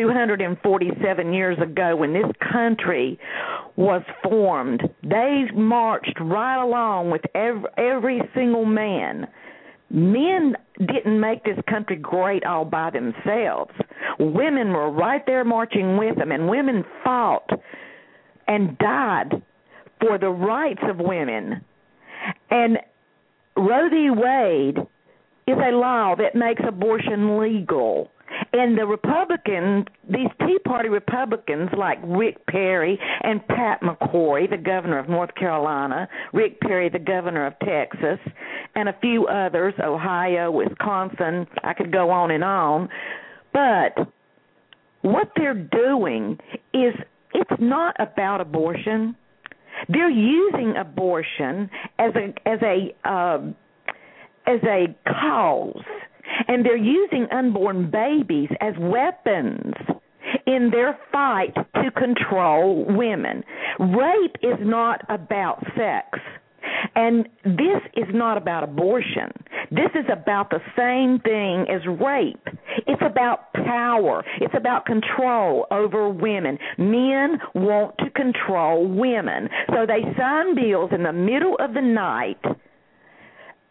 247 years ago when this country was formed. They marched right along with every single man. Men didn't make this country great all by themselves. Women were right there marching with them, and women fought and died for the rights of women. And Roe v. Wade is a law that makes abortion legal. And the Republicans, these Tea Party Republicans like Rick Perry and Pat McCrory, the governor of North Carolina, Rick Perry, the governor of Texas, and a few others, Ohio, Wisconsin, I could go on and on. But what they're doing is, it's not about abortion. They're using abortion as a cause, and they're using unborn babies as weapons in their fight to control women. Rape is not about sex, and this is not about abortion. This is about the same thing as rape. It's about power. It's about control over women. Men want to control women, so they sign bills in the middle of the night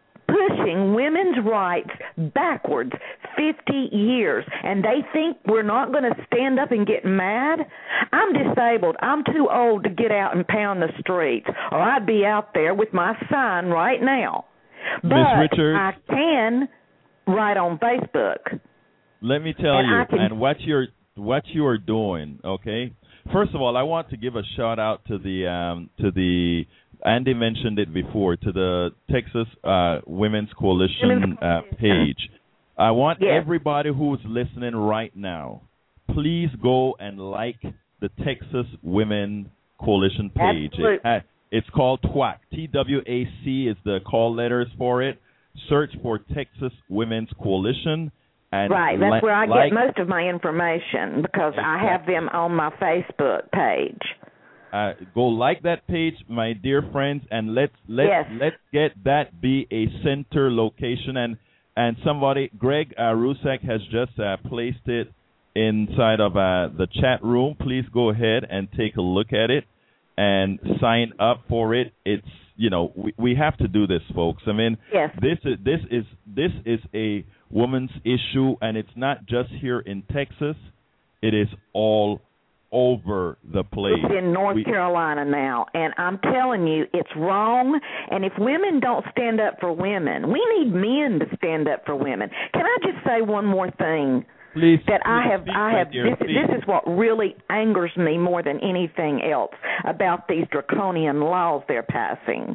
pushing women's rights backwards 50 years, and they think we're not going to stand up and get mad? I'm disabled. I'm too old to get out and pound the streets, or I'd be out there with my sign right now. But Ms. Richards, I can write on Facebook. Let me tell you, and what you are doing, okay? First of all, I want to give a shout out to the Andy mentioned it before, to the Texas Women's Coalition page. I want everybody who's listening right now, please go and like the Texas Women Coalition page. It's called TWAC. TWAC is the call letters for it. Search for Texas Women's Coalition. And that's where I get most of my information, because I have them on my Facebook page. Go like that page, my dear friends, and let's get that be a center location. And somebody, Greg Rusak, has just placed it inside of the chat room. Please go ahead and take a look at it and sign up for it. It's we have to do this, folks. I mean, this is a woman's issue, and it's not just here in Texas. It is all over the place. It's in North Carolina now, and I'm telling you, it's wrong. And if women don't stand up for women, we need men to stand up for women. Can I just say one more thing? Please, that this is what really angers me more than anything else about these draconian laws they're passing.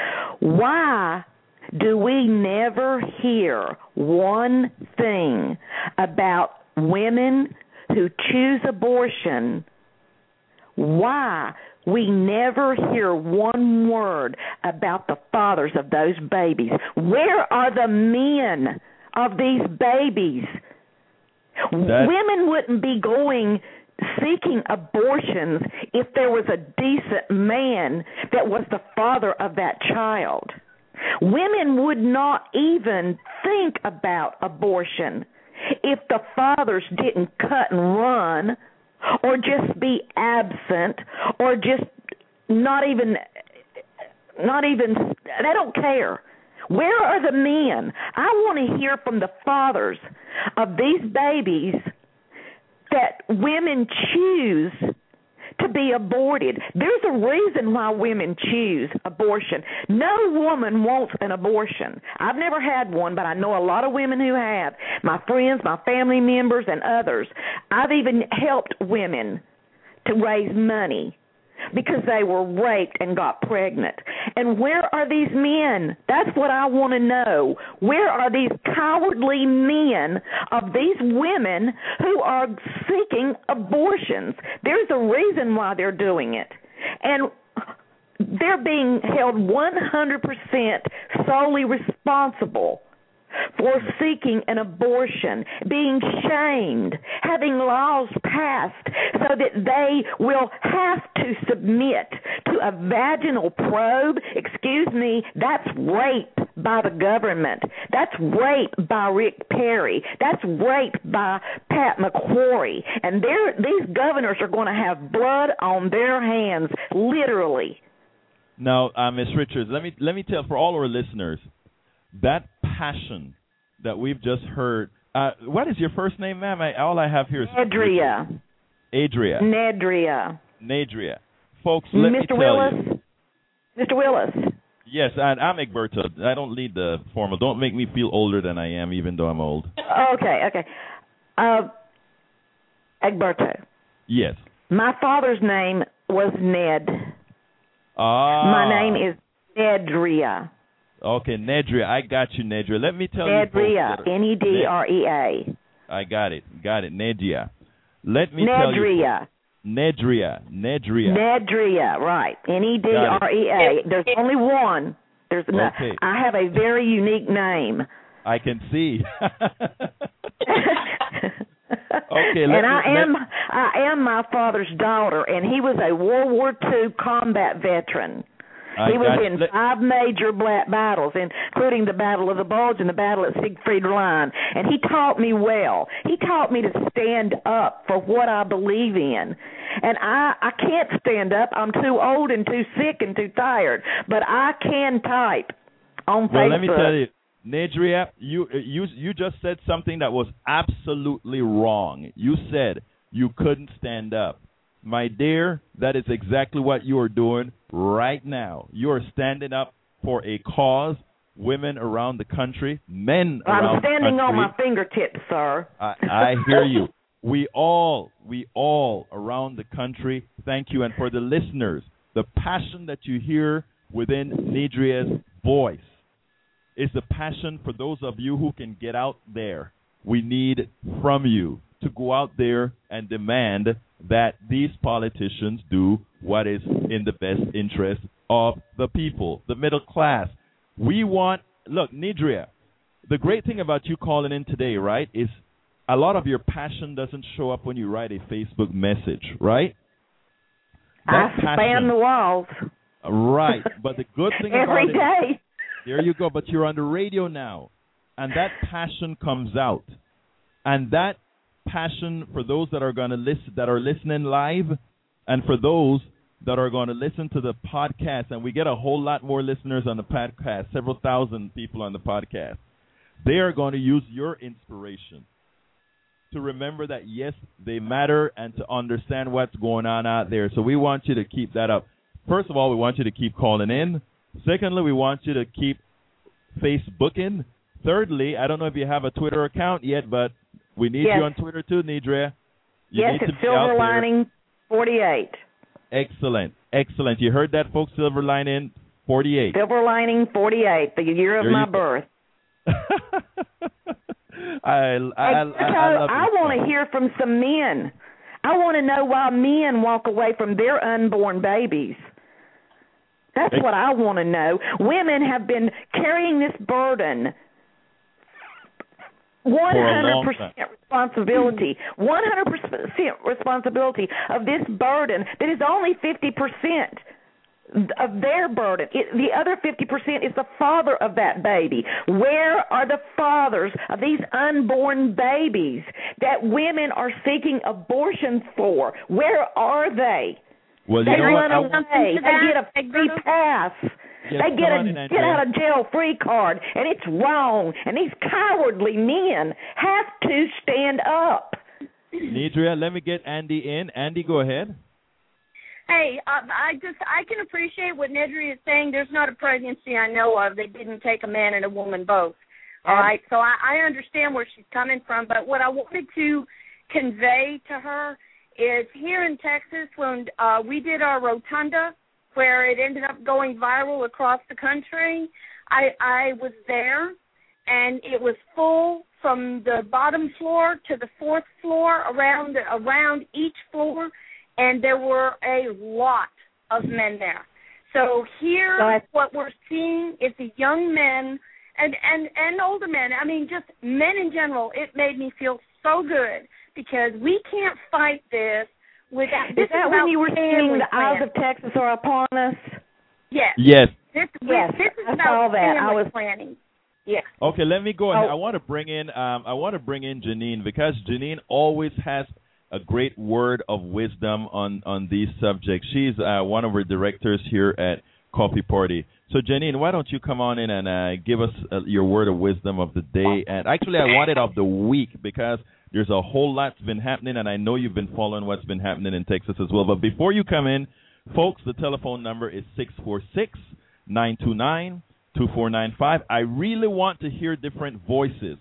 Why do we never hear one thing about women who choose abortion? Why we never hear one word about the fathers of those babies? Where are the men of these babies? Women wouldn't be seeking abortions if there was a decent man that was the father of that child. Women would not even think about abortion if the fathers didn't cut and run, or just be absent, or just not even they don't care. Where are the men? I want to hear from the fathers of these babies that women choose to be aborted. There's a reason why women choose abortion. No woman wants an abortion. I've never had one, but I know a lot of women who have. My friends, my family members, and others. I've even helped women to raise money because they were raped and got pregnant. And where are these men? That's what I want to know. Where are these cowardly men of these women who are seeking abortions? There's a reason why they're doing it. And they're being held 100% solely responsible for seeking an abortion, being shamed, having laws passed so that they will have to submit to a vaginal probe. Excuse me, that's rape by the government. That's rape by Rick Perry. That's rape by Pat McCrory. And these governors are going to have blood on their hands, literally. Now, Ms. Richards, let me tell for all our listeners, that passion that we've just heard. What is your first name, ma'am? All I have here is Adria. Nadria. Folks, let me tell you. Mr. Willis. Yes, I'm Egberto. I don't lead the formal. Don't make me feel older than I am, even though I'm old. Okay. Egberto. Yes. My father's name was Ned. My name is Nedria. Okay, Nedria. I got you, Nedria. Let me tell you. Nedria. Nedrea. I got it. Nedria. Let me tell you. Nedria, right. Nedrea. There's only one. Okay. I have a very unique name. I can see. Okay, I am my father's daughter, and he was a World War II combat veteran. He was in 5 major black battles, including the Battle of the Bulge and the Battle at Siegfried Line. And he taught me well. He taught me to stand up for what I believe in. And I can't stand up. I'm too old and too sick and too tired. But I can type on Facebook. Well, let me tell you. Nadria, you just said something that was absolutely wrong. You said you couldn't stand up. My dear, that is exactly what you are doing right now. You are standing up for a cause. Women around the country, men around the country. I'm standing on my fingertips, sir. I hear you. We all around the country, thank you. And for the listeners, the passion that you hear within Nadria's voice is the passion for those of you who can get out there. We need from you to go out there and demand that these politicians do what is in the best interest of the people, the middle class. Look, Nadria, the great thing about you calling in today, right, is a lot of your passion doesn't show up when you write a Facebook message, right? I span the walls. Right, but the good thing about every day. There you go, but you're on the radio now, and that passion comes out. And that passion for those that are going to listen, that are listening live, and for those that are going to listen to the podcast, and we get a whole lot more listeners on the podcast, several thousand people on the podcast. They are going to use your inspiration to remember that, yes, they matter, and to understand what's going on out there. So we want you to keep that up. First of all, we want you to keep calling in. Secondly, we want you to keep Facebooking. Thirdly, I don't know if you have a Twitter account yet, but we need you on Twitter too, Nadria. Yes, it's Silver Lining 48. Excellent. You heard that, folks? Silver Lining 48. Silver Lining 48, the year of my birth. I want to hear from some men. I want to know why men walk away from their unborn babies. That's what I want to know. Women have been carrying this burden. 100% responsibility. 100% responsibility of this burden that is only 50% of their burden. The other 50% is the father of that baby. Where are the fathers of these unborn babies that women are seeking abortions for? Where are they? Well, they run away. They get a free pass. They get a get out of jail free card, and it's wrong. And these cowardly men have to stand up. Nadria, let me get Andy in. Andy, go ahead. Hey, I can appreciate what Nadria is saying. There's not a pregnancy I know of that didn't take a man and a woman both. All right, so I understand where she's coming from, but what I wanted to convey to her is here in Texas, when we did our rotunda, where it ended up going viral across the country, I was there, and it was full from the bottom floor to the fourth floor, around each floor, and there were a lot of men there. So here, what we're seeing is the young men and older men, I mean, just men in general. It made me feel so good because we can't fight this without. Is that when you were singing "The Eyes of Texas Are Upon Us"? Yes. Yes. This is about family planning. Yes. Okay, let me go ahead. I want to bring in Janine, because Janine always has a great word of wisdom on these subjects. She's one of our directors here at Coffee Party. So, Janine, why don't you come on in and give us your word of wisdom of the day? And actually, I want it of the week, because there's a whole lot's been happening, and I know you've been following what's been happening in Texas as well. But before you come in, folks, the telephone number is 646-929-2495. I really want to hear different voices.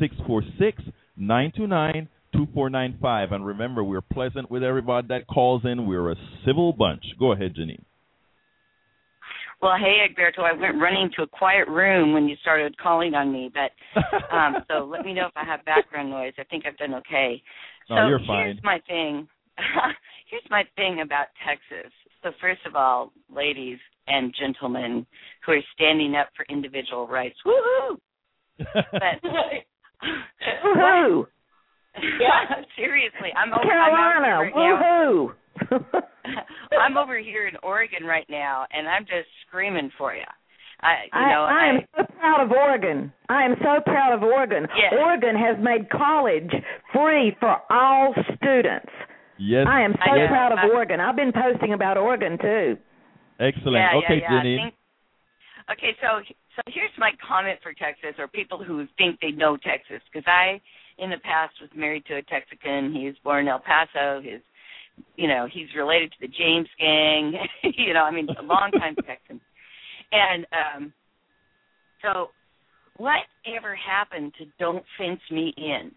646-929-2495. And remember, we're pleasant with everybody that calls in. We're a civil bunch. Go ahead, Janine. Well, hey, Egberto, I went running to a quiet room when you started calling on me, but so let me know if I have background noise. I think I've done okay. No, you're fine. Here's my thing. Here's my thing about Texas. So first of all, ladies and gentlemen who are standing up for individual rights, woohoo! But woohoo! Yeah, seriously, I'm over Carolina, woohoo! I'm over here in Oregon right now, and I'm just screaming for you. I am so proud of Oregon. I am so proud of Oregon. Yes. Oregon has made college free for all students. Yes. I am so proud of Oregon. I've been posting about Oregon, too. Excellent. Okay, Janine. Okay, so So here's my comment for Texas, or people who think they know Texas, because I, in the past, was married to a Texican. He was born in El Paso. He's related to the James gang. A long-time Texan. And so whatever happened to don't fence me in?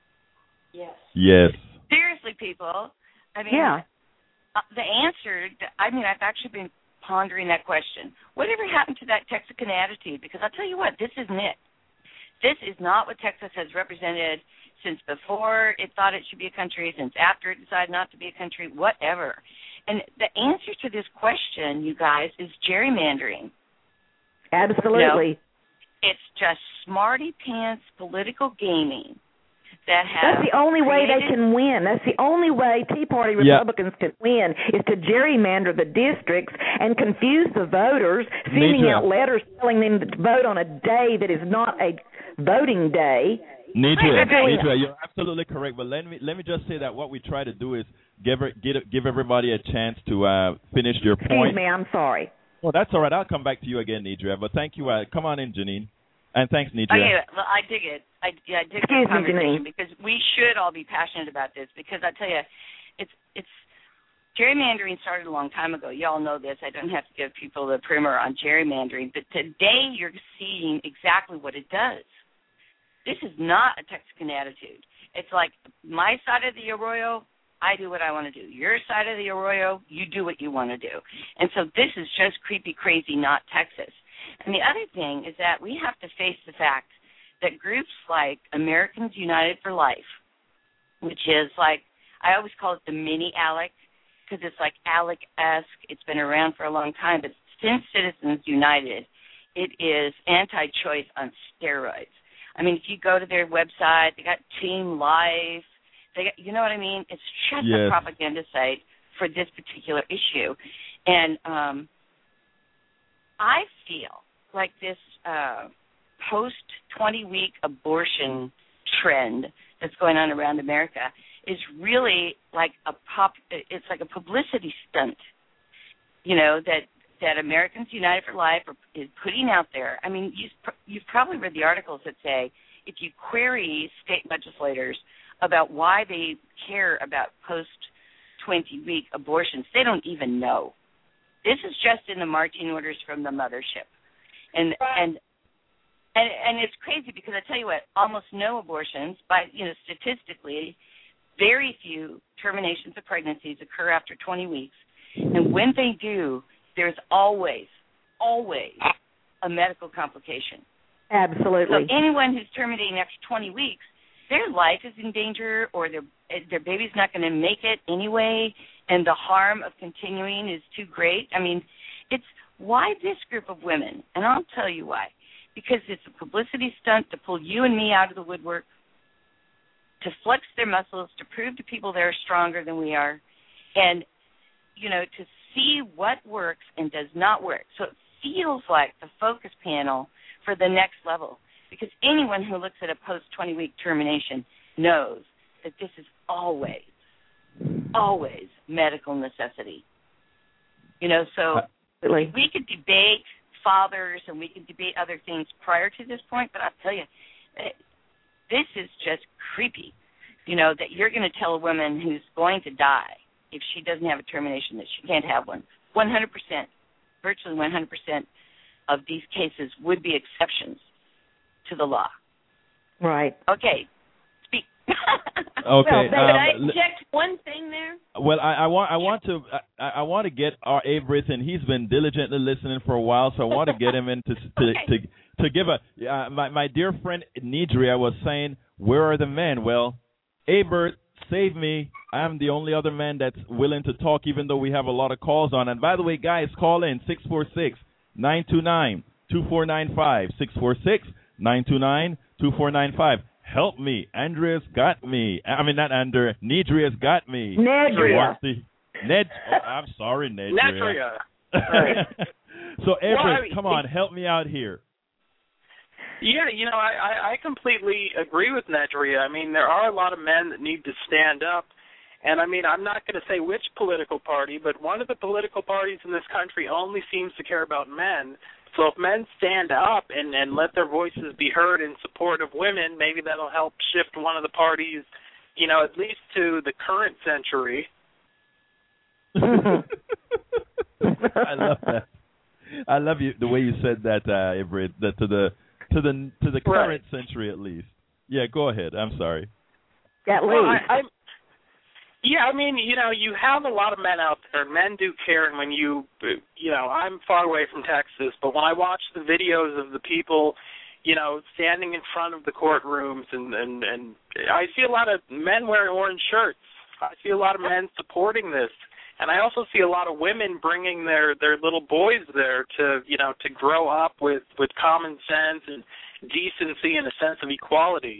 Yes. Seriously, people. Yeah. The answer, I've actually been pondering that question. Whatever happened to that Texican attitude? Because I'll tell you what, this isn't it. This is not what Texas has represented since before it thought it should be a country, since after it decided not to be a country, whatever. And the answer to this question, you guys, is gerrymandering. Absolutely. It's just smarty pants political gaming. That's the only way they can win. That's the only way Tea Party Republicans can win, is to gerrymander the districts and confuse the voters, sending out letters telling them to vote on a day that is not a voting day. Nidra, you're absolutely correct. But let me just say that what we try to do is give everybody a chance to finish your point. Excuse me, I'm sorry. Well, that's all right. I'll come back to you again, Nidra. But thank you. Come on in, Janine. And thanks, Nidra. Okay, well, I dig it. I dig the conversation because we should all be passionate about this. Because I tell you, it's gerrymandering started a long time ago. You all know this. I don't have to give people the primer on gerrymandering. But today you're seeing exactly what it does. This is not a Texican attitude. It's like my side of the arroyo, I do what I want to do. Your side of the arroyo, you do what you want to do. And so this is just creepy, crazy, not Texas. And the other thing is that we have to face the fact that groups like Americans United for Life, which is like, I always call it the mini ALEC, because it's like ALEC-esque. It's been around for a long time, but since Citizens United, it is anti-choice on steroids. If you go to their website, they got Team Life. They got, you know what I mean? It's just a propaganda site for this particular issue. And I feel like this post-20-week abortion trend that's going on around America is really like it's like a publicity stunt, that Americans United for Life is putting out there. You've probably read the articles that say if you query state legislators about why they care about post-20-week abortions, they don't even know. This is just in the marching orders from the mothership. And it's crazy because I tell you what, almost no abortions, statistically, very few terminations of pregnancies occur after 20 weeks. And when they do, there's always a medical complication. Absolutely. So anyone who's terminating after 20 weeks, their life is in danger, or their baby's not going to make it anyway, and the harm of continuing is too great. It's why this group of women, and I'll tell you why. Because it's a publicity stunt to pull you and me out of the woodwork, to flex their muscles, to prove to people they're stronger than we are, and, to see what works and does not work. So it feels like the focus panel for the next level, because anyone who looks at a post-20-week termination knows that this is always medical necessity. So we could debate fathers and we could debate other things prior to this point, but I'll tell you, this is just creepy, that you're going to tell a woman who's going to die if she doesn't have a termination that she can't have one. 100%, virtually 100% of these cases would be exceptions to the law. Right. Okay. Speak. Okay. Well, but I checked one thing there. Well, I want to get our Averith, and he's been diligently listening for a while, so I want to get him in to give a my dear friend Nidria was saying, where are the men? Well, Abert, save me. I'm the only other man that's willing to talk, even though we have a lot of calls on. And by the way, guys, call in 646-929-2495, 646-929-2495. Help me. Andrea's got me. Not Andrea. Nidria's got me. Nedria. I'm sorry, Nedria. So, Everett, come on. Help me out here. Yeah, I completely agree with Nedria. There are a lot of men that need to stand up. And, I'm not going to say which political party, but one of the political parties in this country only seems to care about men. So if men stand up and let their voices be heard in support of women, maybe that'll help shift one of the parties, at least to the current century. I love that. I love the way you said that, Everett. That to the current century at least. Yeah, go ahead. I'm sorry. At least. You have a lot of men out there. Men do care, and when I'm far away from Texas, but when I watch the videos of the people, standing in front of the courtrooms, and I see a lot of men wearing orange shirts. I see a lot of men supporting this, and I also see a lot of women bringing their little boys there to grow up with common sense and decency and a sense of equality.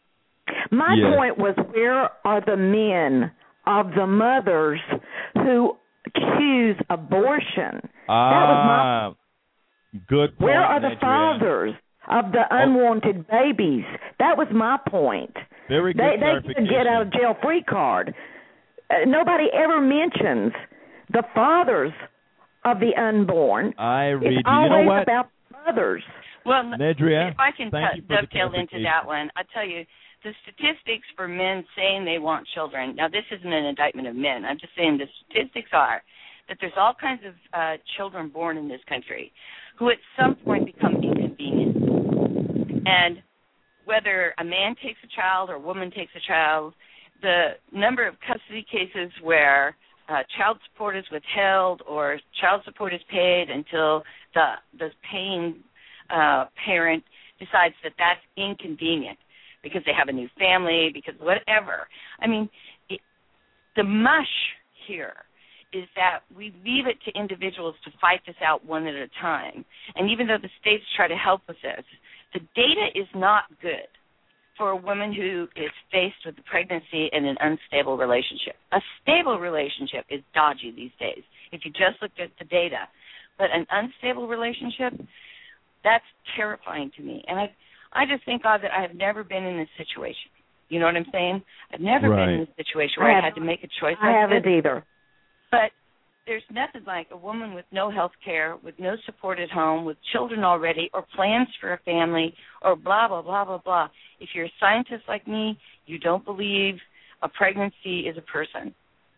My point was, where are the men of the mothers who choose abortion? That was my good point. Where are the Adrienne. fathers of the unwanted babies? That was my point. Very good They could get out of jail free card. Nobody ever mentions the fathers of the unborn. It's always about mothers. Well, Nedria, if I can dovetail into that one, I tell you, the statistics for men saying they want children, now this isn't an indictment of men, I'm just saying the statistics are that there's all kinds of children born in this country who at some point become inconvenient. And whether a man takes a child or a woman takes a child, the number of custody cases where child support is withheld or child support is paid until the paying parent decides that that's inconvenient because they have a new family, because whatever. I mean, the mush here is that we leave it to individuals to fight this out one at a time. And even though the states try to help with this, the data is not good for a woman who is faced with a pregnancy and an unstable relationship. A stable relationship is dodgy these days, if you just looked at the data. But an unstable relationship, that's terrifying to me. And I just thank God that I have never been in this situation. You know what I'm saying? I've never been in this situation where I had to make a choice. I haven't either. But there's nothing like a woman with no health care, with no support at home, with children already, or plans for a family, or blah, blah, blah, blah, blah. If you're a scientist like me, you don't believe a pregnancy is a person.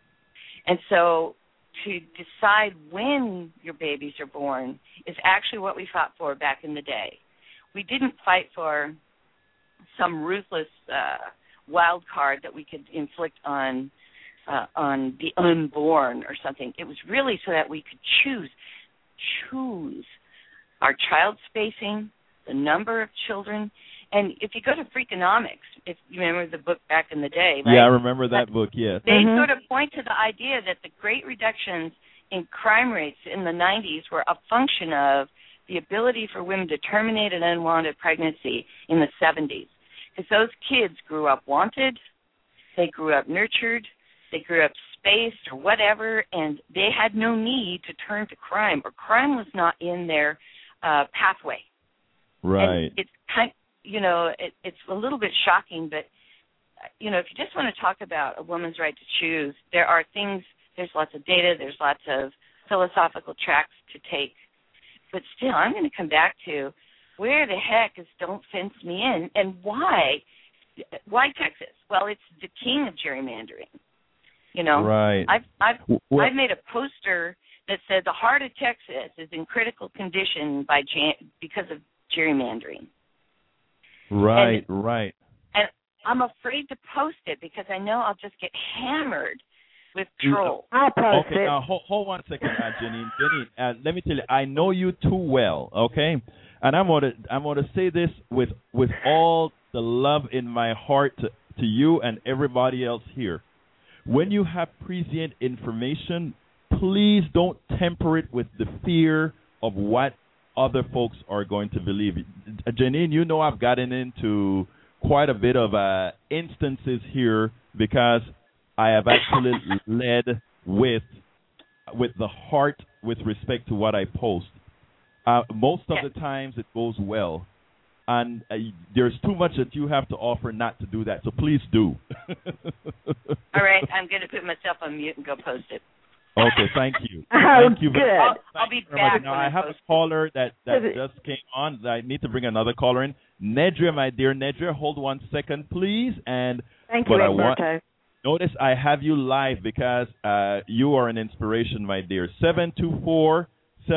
And so to decide when your babies are born is actually what we fought for back in the day. We didn't fight for some ruthless wild card that we could inflict on the unborn or something. It was really so that we could choose our child spacing, the number of children. And if you go to Freakonomics, if you remember the book back in the day, right? Yeah, I remember that book, yes. They sort of point to the idea that the great reductions in crime rates in the 90s were a function of the ability for women to terminate an unwanted pregnancy in the 70s. Because those kids grew up wanted, they grew up nurtured, they grew up spaced or whatever, and they had no need to turn to crime, or crime was not in their pathway. Right. And it's it's a little bit shocking, but, if you just want to talk about a woman's right to choose, there are things, there's lots of data, there's lots of philosophical tracks to take. But still, I'm going to come back to where the heck is Don't Fence Me In, and why Texas? Well, it's the king of gerrymandering. Right. I've made a poster that said the heart of Texas is in critical condition because of gerrymandering. Right, And I'm afraid to post it because I know I'll just get hammered with trolls. I'll post it. Now hold on a second, Janine. Let me tell you, I know you too well, okay? And I'm gonna say this with all the love in my heart to you and everybody else here. When you have prescient information, please don't temper it with the fear of what other folks are going to believe. Janine, I've gotten into quite a bit of instances here because I have actually led with the heart with respect to what I post. Most of the times it goes well. And there's too much that you have to offer not to do that. So please do. All right. I'm going to put myself on mute and go post it. Okay, thank you. Oh, thank you good. very much. I'll be back. Now, I have a caller that just came on. I need to bring another caller in. Nedra, my dear Nedra, hold 1 second, please. And thank you, Egberto. Notice I have you live because you are an inspiration, my dear. 724,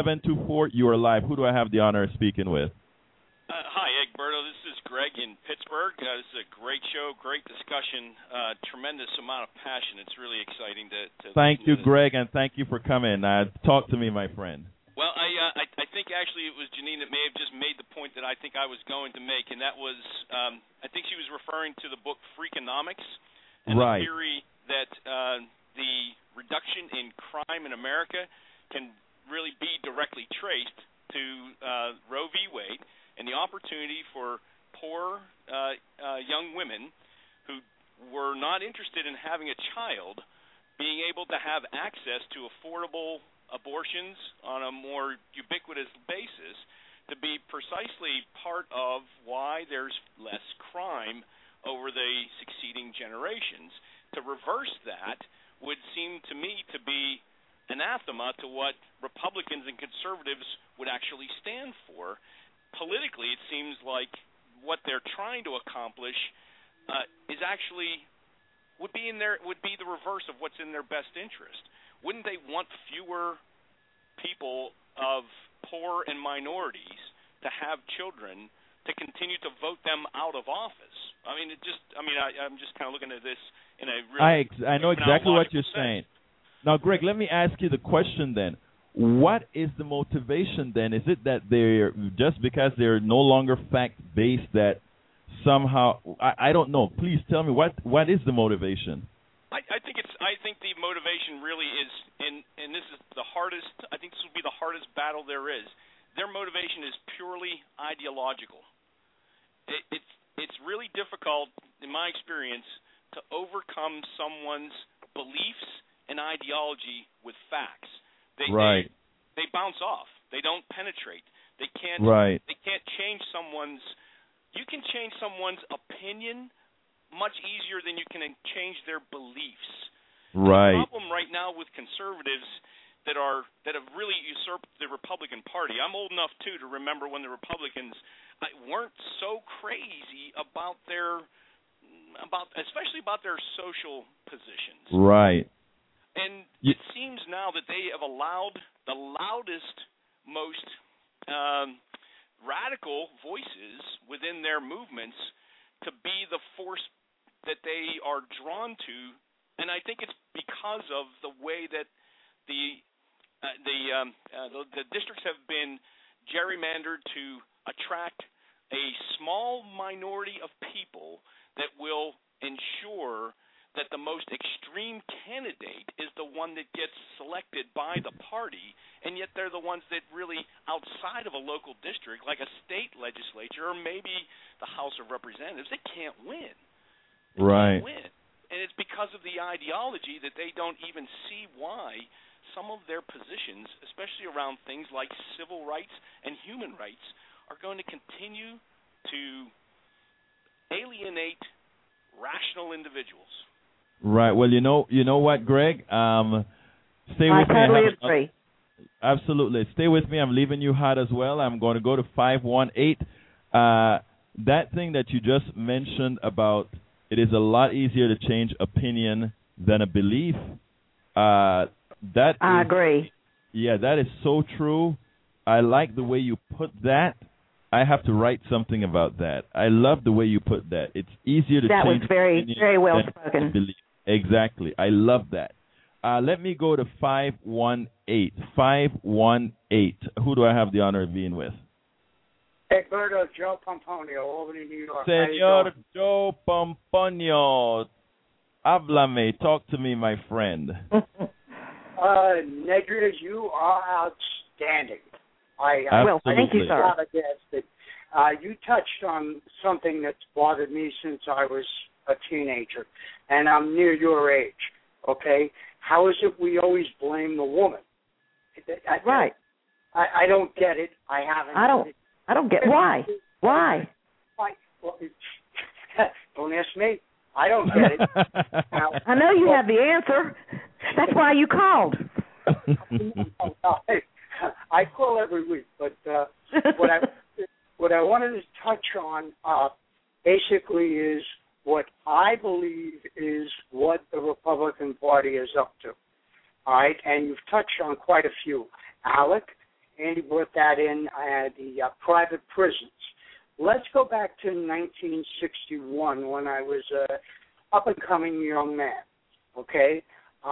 you are live. Who do I have the honor of speaking with? Hi, Egberto. This is Greg in Pittsburgh. This is a great show, great discussion, tremendous amount of passion. It's really exciting to Thank you, Greg, and thank you for coming. Talk to me, my friend. Well, I think actually it was Janine that may have just made the point that I think I was going to make, and that was I think she was referring to the book Freakonomics and the theory that the reduction in crime in America can really be directly traced to Roe v. Wade and the opportunity for poor young women who were not interested in having a child being able to have access to affordable abortions on a more ubiquitous basis to be precisely part of why there's less crime over the succeeding generations. To reverse that would seem to me to be anathema to what Republicans and conservatives would actually stand for. Politically, it seems like what they're trying to accomplish is actually would be the reverse of what's in their best interest. Wouldn't they want fewer people of poor and minorities to have children to continue to vote them out of office? I mean, I'm just kind of looking at this in a really I know exactly what you're saying. Now, Greg, let me ask you the question then. What is the motivation then? Is it that they're just because they're no longer fact-based that somehow I don't know. Please tell me what is the motivation? I think the motivation really is, and this is the hardest. I think this will be the hardest battle there is. Their motivation is purely ideological. It's really difficult, in my experience, to overcome someone's beliefs and ideology with facts. They bounce off. They don't penetrate. They can't change someone's. You can change someone's opinion much easier than you can change their beliefs. Right. The problem right now with conservatives that have really usurped the Republican Party. I'm old enough too to remember when the Republicans weren't so crazy especially about their social positions. Right. And it seems now that they have allowed the loudest, most radical voices within their movements to be the force that they are drawn to, and I think it's because of the way that the districts have been gerrymandered to attract a small minority of people that will ensure that the most extreme candidate is the one that gets selected by the party, and yet they're the ones that really, outside of a local district, like a state legislature or maybe the House of Representatives, they can't win. They can't win. And it's because of the ideology that they don't even see why some of their positions, especially around things like civil rights and human rights, are going to continue to alienate rational individuals. Right. Well, you know what, Greg? Stay with me. I totally agree. Absolutely. Stay with me. I'm leaving you hot as well. I'm going to go to 518. That thing that you just mentioned about it is a lot easier to change opinion than a belief. I agree. Yeah, that is so true. I like the way you put that. I have to write something about that. I love the way you put that. It's easier to change. That was very, very well spoken. Exactly. I love that. Let me go to 518. 518. Who do I have the honor of being with? Egberto, Joe Pomponio, Albany, New York. Senor Joe Pomponio. Háblame. Talk to me, my friend. Nedra, you are outstanding. Well, thank you, sir. You touched on something that's bothered me since I was a teenager, and I'm near your age, okay? How is it we always blame the woman? Right. I don't get it. I haven't. I don't get why. Why? Well, don't ask me. I don't get it. I know you have the answer. That's why you called. I call every week, but what I wanted to touch on basically is what I believe is what the Republican Party is up to. All right, and you've touched on quite a few. Alec, Andy brought that in, the private prisons. Let's go back to 1961 when I was an up-and-coming young man, okay?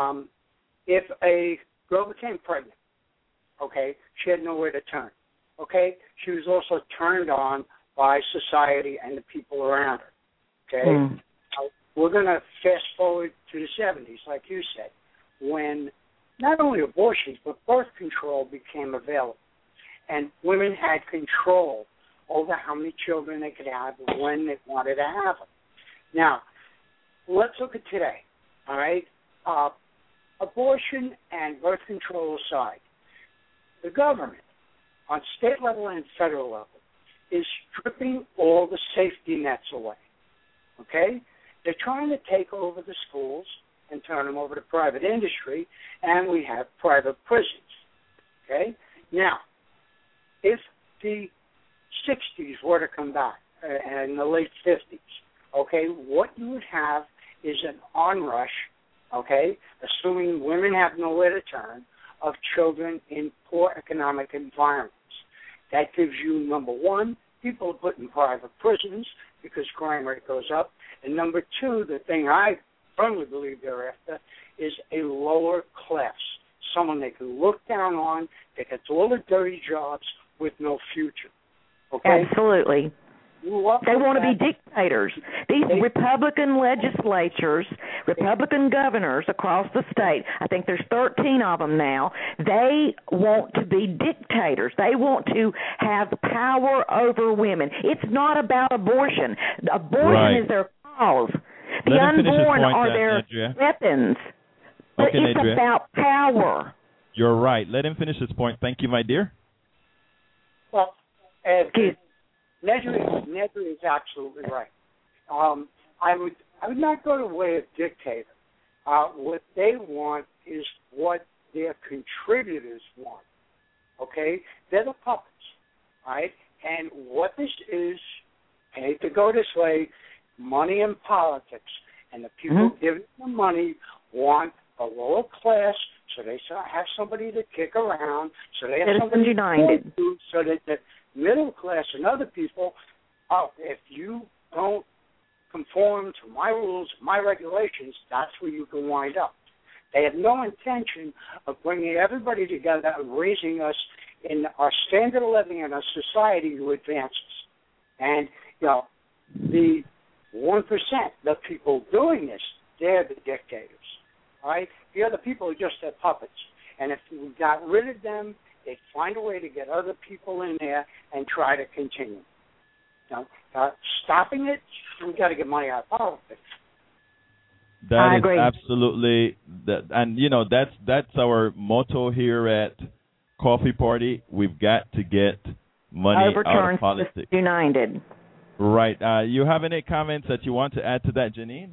If a girl became pregnant, okay, she had nowhere to turn, okay? She was also turned on by society and the people around her, okay? We're going to fast forward to the 70s, like you said, when not only abortions, but birth control became available. And women had control over how many children they could have and when they wanted to have them. Now, let's look at today, all right? Abortion and birth control aside, the government, on state level and federal level, is stripping all the safety nets away, okay? They're trying to take over the schools and turn them over to private industry, and we have private prisons, okay? Now, if the 60s were to come back, and the late 50s, okay, what you would have is an onrush, okay, assuming women have nowhere to turn, of children in poor economic environments. That gives you, number one, people are put in private prisons because crime rate goes up, and number two, the thing I firmly believe they're after, is a lower class, someone they can look down on, that gets all the dirty jobs with no future. Okay? Absolutely. They want to be dictators. These Republican legislatures, Republican governors across the state, I think there's 13 of them now, they want to be dictators. They want to have power over women. It's not about abortion. Abortion is their cause. The unborn are their weapons. But it's about power. You're right. Let him finish his point. Thank you, my dear. Well, Nedry is absolutely right. I would not go the way of dictator. What they want is what their contributors want. Okay, they're the puppets, right? And what this is, I hate to go this way, money and politics, and the people giving the money want a lower class, so they have somebody to kick around, so they have somebody to do, so that the middle class and other people, if you don't conform to my rules, my regulations, that's where you can wind up. They have no intention of bringing everybody together and raising us in our standard of living and our society to advance us. And, the 1%, the people doing this, they're the dictators. All right? The other people are just their puppets. And if we got rid of them, they'd find a way to get other people in there and try to continue. Stopping it, we've got to get money out of politics. That is absolutely, and that's our motto here at Coffee Party. We've got to get money out of politics. United. Right. You have any comments that you want to add to that, Janine?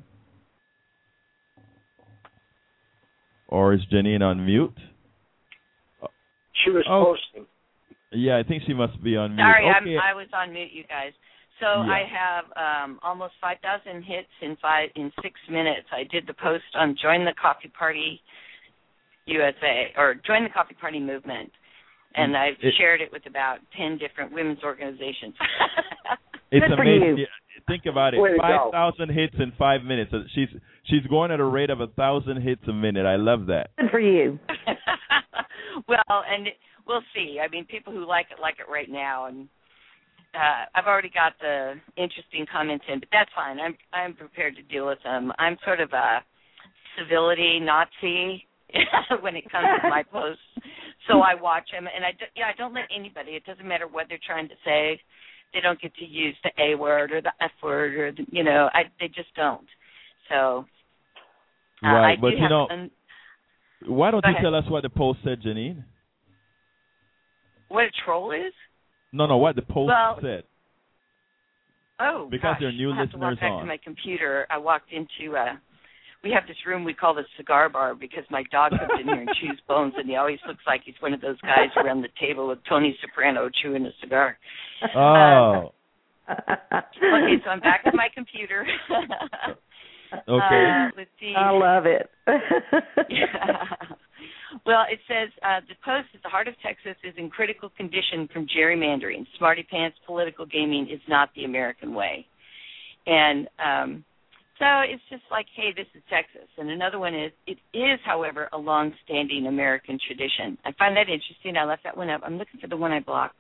Or is Janine on mute? She was posting. Yeah, I think she must be on mute. Sorry, okay. I was on mute, you guys. So I have almost 5,000 hits in 6 minutes. I did the post on Join the Coffee Party USA, or Join the Coffee Party Movement, and I've shared it with about 10 different women's organizations. It's amazing. Think about it. 5,000 hits in 5 minutes. She's going at a rate of 1,000 hits a minute. I love that. Good for you. Well, and we'll see. I mean, people who like it right now, and I've already got the interesting comments in, but that's fine. I'm prepared to deal with them. I'm sort of a civility Nazi when it comes to my posts, so I watch them, and I don't let anybody. It doesn't matter what they're trying to say. They don't get to use the A word or the F word or they just don't. So right, but why don't you tell us what the post said, Janine? What a troll is? No, what the post said. Oh, because there are new I'll listeners have to walk back to my computer. I walked into we have this room we call the cigar bar because my dog comes in here and chews bones, and he always looks like he's one of those guys around the table with Tony Soprano chewing a cigar. Oh. Okay, so I'm back to my computer. Okay. Let's see. I love it. Well, it says, the Post is the heart of Texas is in critical condition from gerrymandering. Smarty pants political gaming is not the American way. And so it's just like, hey, this is Texas. And another one is, it is, however, a long-standing American tradition. I find that interesting. I left that one up. I'm looking for the one I blocked.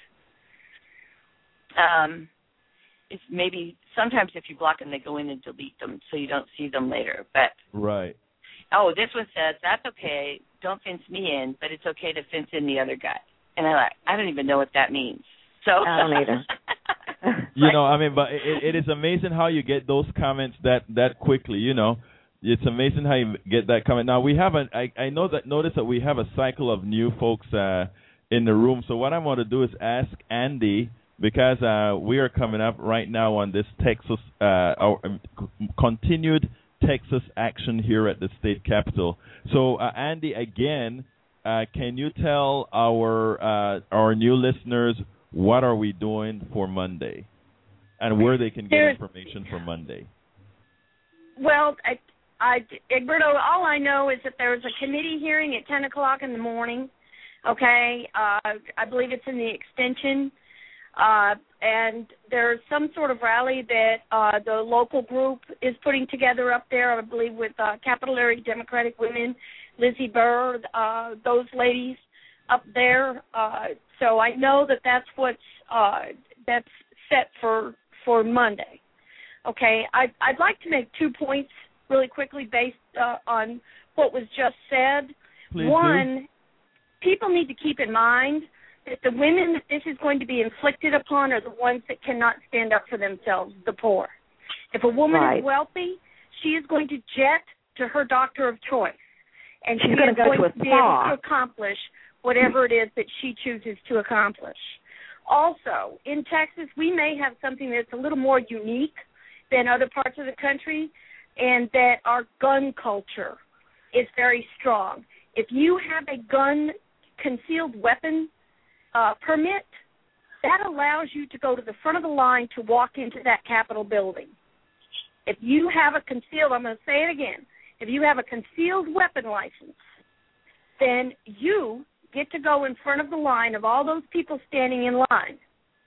It's maybe sometimes if you block them, they go in and delete them so you don't see them later. But right. Oh, this one says, that's okay. Don't fence me in, but it's okay to fence in the other guy. And I don't even know what that means. So I don't either. You know, I mean, but it is amazing how you get those comments that quickly. You know, it's amazing how you get that comment. Now we have notice that we have a cycle of new folks in the room. So what I want to do is ask Andy, because we are coming up right now on this Texas our continued Texas action here at the state capitol. So Andy, again, can you tell our new listeners what are we doing for Monday, and where they can get information for Monday? Well, Egberto, all I know is that there's a committee hearing at 10 o'clock in the morning, okay? I believe it's in the extension, and there's some sort of rally that the local group is putting together up there, I believe, with Capital Area Democratic Women, Lizzie Burr, those ladies up there. So I know that that's what's that's set for Monday. Okay, I'd like to make 2 points really quickly based on what was just said. Please One, people need to keep in mind that the women that this is going to be inflicted upon are the ones that cannot stand up for themselves, the poor. If a woman is wealthy, she is going to jet to her doctor of choice, and she's going to be able to accomplish whatever it is that she chooses to accomplish. Also, in Texas, we may have something that's a little more unique than other parts of the country, and that our gun culture is very strong. If you have a gun concealed weapon permit, that allows you to go to the front of the line to walk into that Capitol building. If you have a concealed, I'm going to say it again, if you have a concealed weapon license, then you get to go in front of the line of all those people standing in line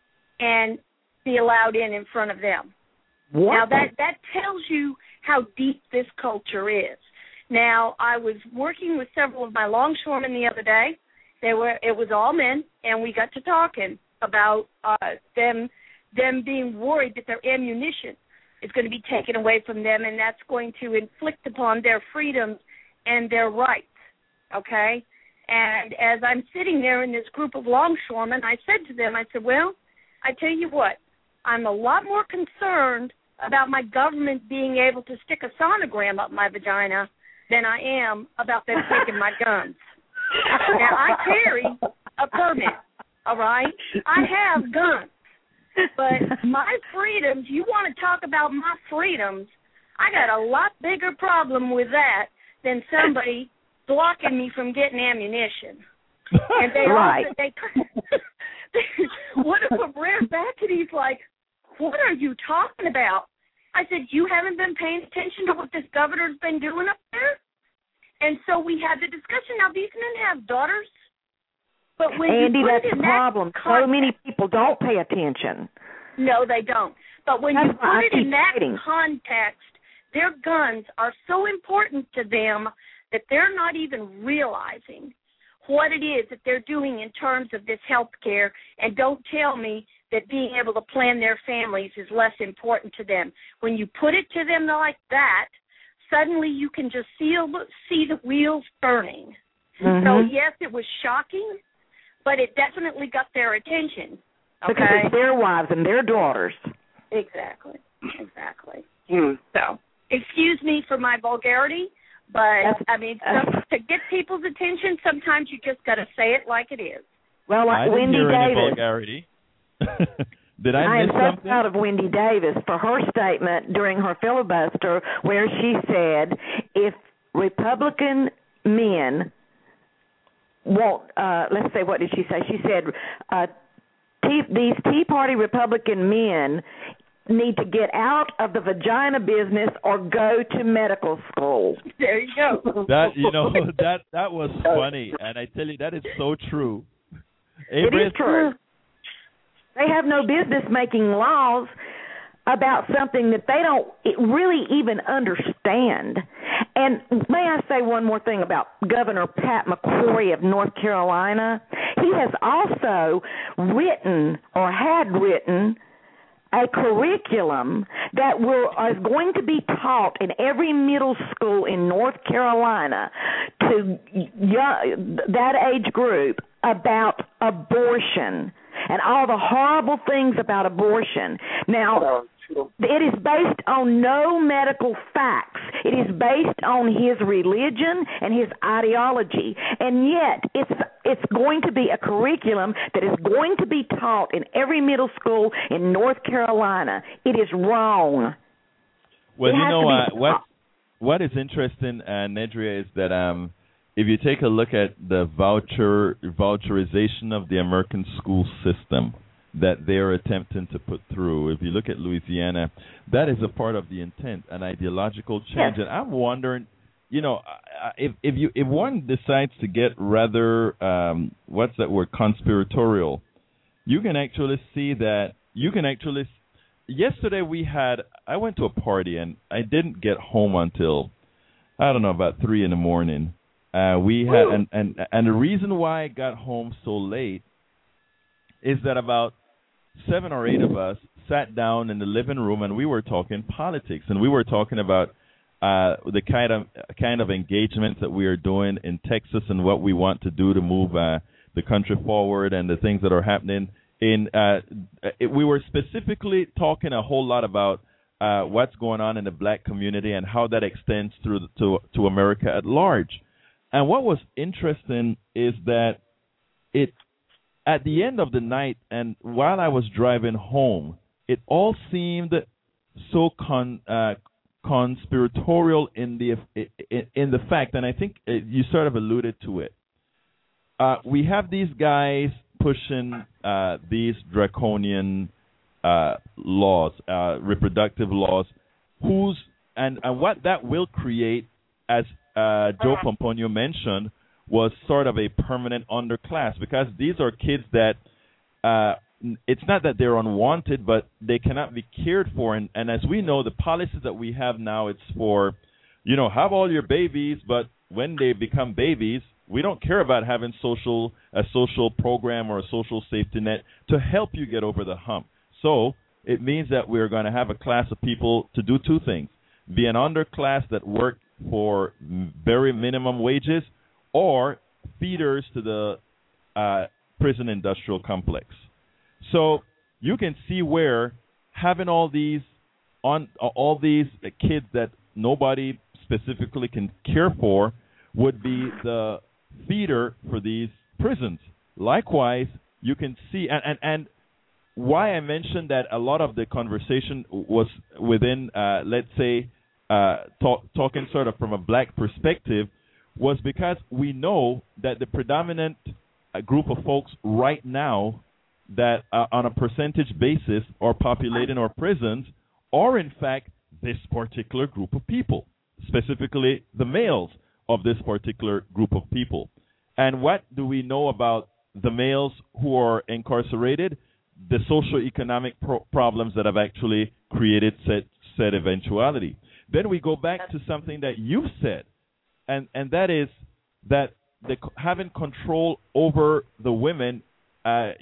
and be allowed in front of them. What? Now, that tells you how deep this culture is. Now, I was working with several of my longshoremen the other day. It was all men, and we got to talking about them being worried that their ammunition is going to be taken away from them, and that's going to inflict upon their freedoms and their rights, okay? And as I'm sitting there in this group of longshoremen, I said to them, I said, well, I tell you what, I'm a lot more concerned about my government being able to stick a sonogram up my vagina than I am about them taking my guns. Now, I carry a permit, all right? I have guns. But my freedoms, you want to talk about my freedoms, I got a lot bigger problem with that than somebody blocking me from getting ammunition. And they one of them ran back and he's like, what are you talking about? I said, you haven't been paying attention to what this governor's been doing up there? And so we had the discussion. Now, these men have daughters. But when Andy, you put that's it in the problem. So many people don't pay attention. No, they don't. But when you put it in that context, their guns are so important to them that they're not even realizing what it is that they're doing in terms of this health care, and don't tell me that being able to plan their families is less important to them. When you put it to them like that, suddenly you can just see the wheels burning. Mm-hmm. So, yes, it was shocking, but it definitely got their attention. Okay? Because it's their wives and their daughters. Exactly. So, excuse me for my vulgarity, but, to get people's attention, sometimes you just got to say it like it is. Well, like I didn't Wendy hear Davis. Any vulgarity. Did I miss am so something? proud of Wendy Davis for her statement during her filibuster where she said if Republican men won't, let's say, what did she say? She said these Tea Party Republican men need to get out of the vagina business or go to medical school. There you go. That was funny, and I tell you, that is so true. It is true. They have no business making laws about something that they don't really even understand. And may I say one more thing about Governor Pat McCrory of North Carolina? He has also written or had written a curriculum that is going to be taught in every middle school in North Carolina to that age group about abortion and all the horrible things about abortion. Now, it is based on no medical facts. It is based on his religion and his ideology. And yet, it's going to be a curriculum that is going to be taught in every middle school in North Carolina. It is wrong. Well, you know what is interesting, Nedria, is that if you take a look at the voucherization of the American school system that they're attempting to put through, if you look at Louisiana, that is a part of the intent, an ideological change. Yes. And I'm wondering, if one decides to get rather, what's that word, conspiratorial, you can actually see that, yesterday I went to a party and I didn't get home until, I don't know, about 3 in the morning. We had, and the reason why I got home so late is that about 7 or 8 of us sat down in the living room and we were talking politics, and we were talking about the kind of engagements that we are doing in Texas and what we want to do to move the country forward and the things that are happening. We were specifically talking a whole lot about what's going on in the black community and how that extends through to America at large. And what was interesting is that at the end of the night, and while I was driving home, it all seemed so conspiratorial in the fact, and I think you sort of alluded to it. We have these guys pushing these draconian laws, reproductive laws, and what that will create, as Joe Pomponio mentioned, was sort of a permanent underclass, because these are kids that it's not that they're unwanted, but they cannot be cared for. And as we know, the policies that we have now, it's for, have all your babies, but when they become babies, we don't care about having a social program or a social safety net to help you get over the hump. So it means that we're going to have a class of people to do two things: be an underclass that work for very minimum wages, or feeders to the prison industrial complex. So you can see where having all these kids that nobody specifically can care for would be the feeder for these prisons. Likewise, you can see, and why I mentioned that a lot of the conversation was within, let's say, talking sort of from a black perspective, was because we know that the predominant group of folks right now that on a percentage basis are populating our prisons are in fact this particular group of people, specifically the males of this particular group of people. And what do we know about the males who are incarcerated? The socioeconomic problems that have actually created said eventuality. Then we go back to something that you've said, and that is that having control over the women. It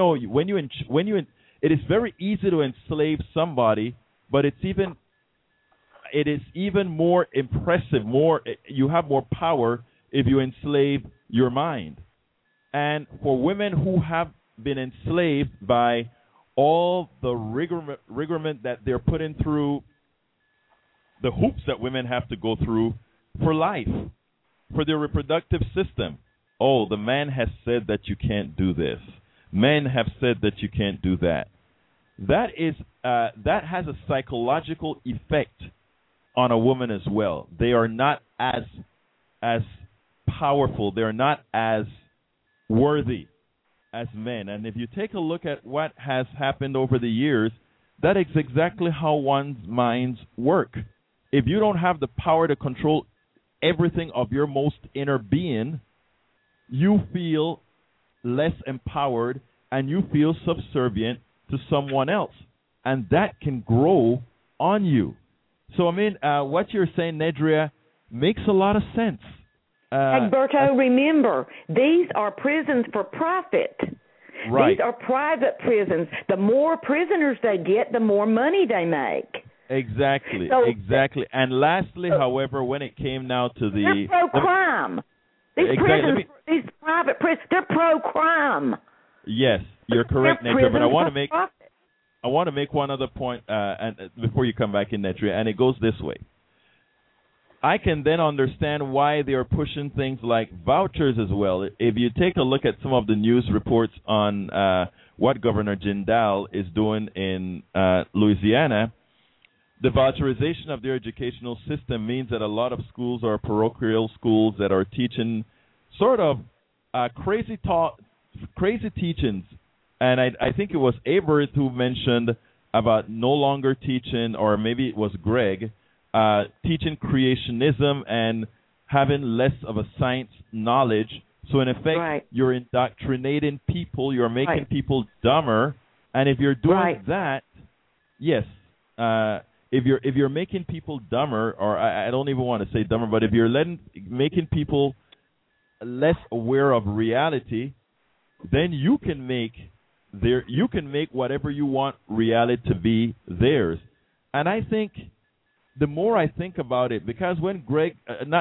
is very easy to enslave somebody, but it is even more impressive. You have more power if you enslave your mind. And for women who have been enslaved by all the rigorment that they're putting through, the hoops that women have to go through for life, for their reproductive system. Oh, the man has said that you can't do this. Men have said that you can't do that. that has a psychological effect on a woman as well. They are not as powerful. They're not as worthy as men. And if you take a look at what has happened over the years, that is exactly how one's minds work. If you don't have the power to control everything of your most inner being, you feel less empowered and you feel subservient to someone else. And that can grow on you. So, I mean, what you're saying, Nedria, makes a lot of sense. Egberto, remember, these are prisons for profit. Right. These are private prisons. The more prisoners they get, the more money they make. Exactly, exactly. And lastly, however, when it came now to the... They're pro-crime. These prisons, these private prisons, they're pro-crime. Yes, you're correct, Nedria, but I want to make one other point and before you come back in, Nedria, and it goes this way. I can then understand why they are pushing things like vouchers as well. If you take a look at some of the news reports on what Governor Jindal is doing in Louisiana, the voucherization of their educational system means that a lot of schools are parochial schools that are teaching sort of crazy teachings. And I think it was Aberth who mentioned about no longer teaching, or maybe it was Greg, teaching creationism and having less of a science knowledge. So in effect, you're indoctrinating people, you're making people dumber. And if you're doing that, yes, if you're making people dumber, or I don't even want to say dumber, but if you're making people less aware of reality, then you can make whatever you want reality to be theirs. And I think the more I think about it, because when when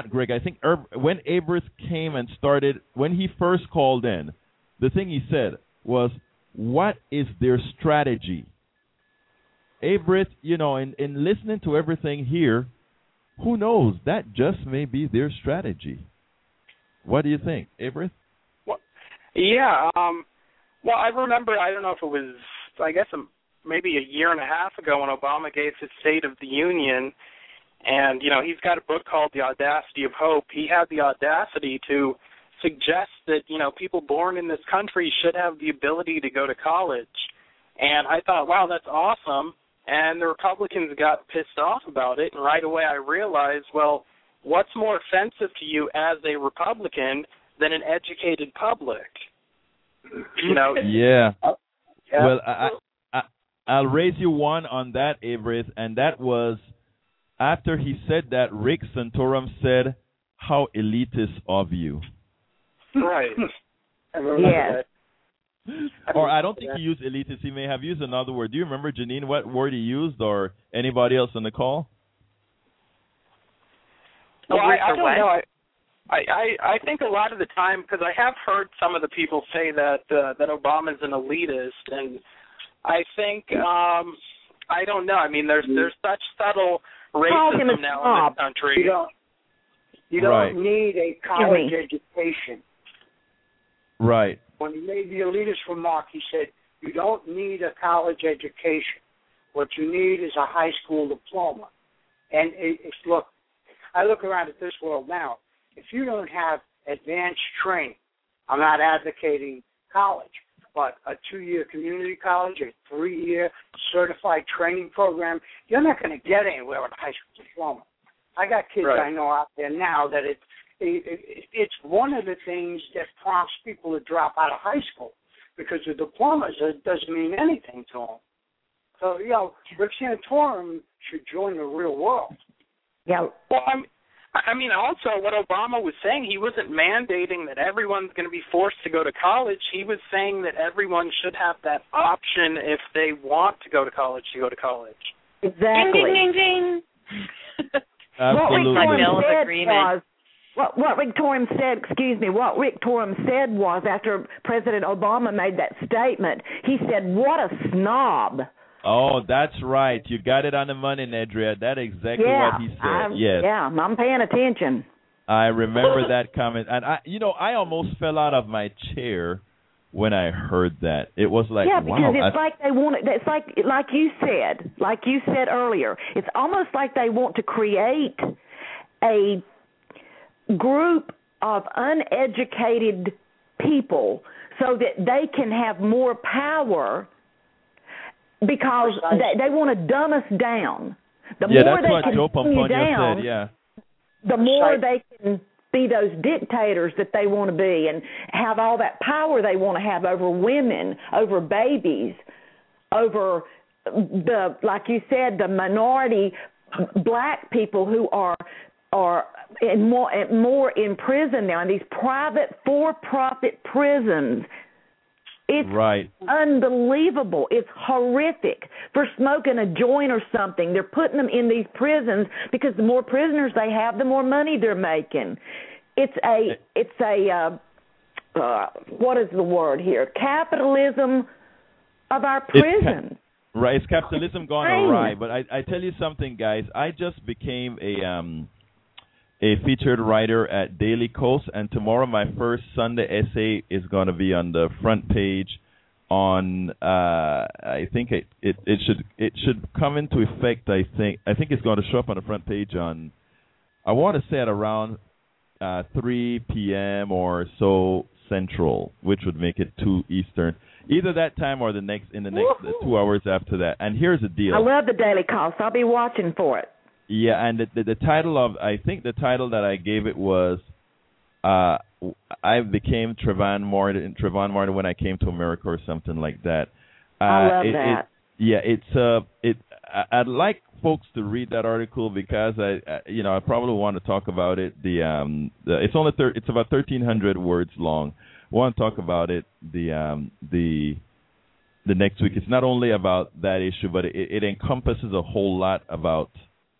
Aberth came and started, when he first called in, the thing he said was, what is their strategy? Aberth, in listening to everything here, who knows? That just may be their strategy. What do you think, Aberth? Well, yeah. Well, I remember, I don't know if it was, I guess maybe a year and a half ago when Obama gave his State of the Union, and, he's got a book called The Audacity of Hope. He had the audacity to suggest that, people born in this country should have the ability to go to college. And I thought, wow, that's awesome. And the Republicans got pissed off about it, and right away I realized, well, what's more offensive to you as a Republican than an educated public? Yeah. Well, I'll raise you one on that, Aberth, and that was after he said that, Rick Santorum said, "How elitist of you." Right. I remember that. Or I don't think he used elitist. He may have used another word. Do you remember, Janine, what word he used, or anybody else on the call? Well, I don't know. I think a lot of the time, because I have heard some of the people say that Obama's an elitist, and I think I don't know. I mean, there's such subtle racism now in this country. You don't need a college education. Right. When he made the elitist remark, he said, you don't need a college education. What you need is a high school diploma. And look, I look around at this world now. If you don't have advanced training, I'm not advocating college, but a 2-year community college, a 3-year certified training program, you're not going to get anywhere with a high school diploma. I got kids I know out there now that it's one of the things that prompts people to drop out of high school, because the diplomas doesn't mean anything to them. So, Rick Santorum should join the real world. Yeah. Well, I mean, also what Obama was saying, he wasn't mandating that everyone's going to be forced to go to college. He was saying that everyone should have that option if they want to go to college, to go to college. Exactly. Ding, ding, ding, ding. Absolutely. What Rick Santorum said was, after President Obama made that statement, he said, what a snob. Oh, that's right. You got it on the money, Nedria. That's exactly what he said. Yes. Yeah, I'm paying attention. I remember that comment. And, I almost fell out of my chair when I heard that. It was like, yeah, because wow. It's like they want it. It's like you said earlier. It's almost like they want to create a group of uneducated people so that they can have more power because they want to dumb us down. The more that's they what can Joe dumb you down, said, yeah. the more they can be those dictators that they want to be and have all that power they want to have over women, over babies, over the, like you said, the minority black people who are more in prison now, in these private for-profit prisons. It's unbelievable. It's horrific. For smoking a joint or something, they're putting them in these prisons because the more prisoners they have, the more money they're making. It's a what is the word here? Capitalism of our prisons. It's capitalism gone awry. But I tell you something, guys. I just became a featured writer at Daily Kos, and tomorrow my first Sunday essay is going to be on the front page on I think it should come into effect. I think it's going to show up on the front page on, I want to say at around 3 p.m. or so Central, which would make it 2 Eastern. Either that time or the next 2 hours after that. And here's the deal. I love the Daily Kos. I'll be watching for it. Yeah, and the title of, I think the title that I gave it was, I became Trayvon Martin when I came to America, or something like that. I love that. I'd like folks to read that article because I probably want to talk about it. It's about 1,300 words long. I want to talk about it the next week. It's not only about that issue, but it encompasses a whole lot about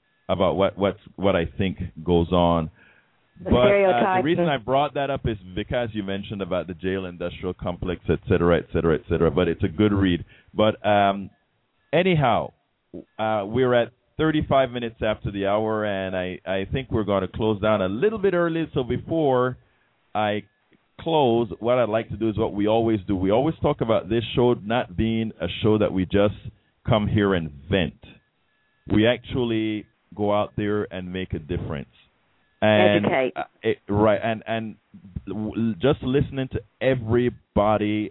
what I think goes on. But the reason I brought that up is because you mentioned about the jail industrial complex, et cetera, et cetera, et cetera. But it's a good read. But anyhow, we're at 35 minutes after the hour, and I think we're going to close down a little bit early. So before I close, what I'd like to do is what we always do. We always talk about this show not being a show that we just come here and vent. We actually go out there and make a difference. And educate. And just listening to everybody,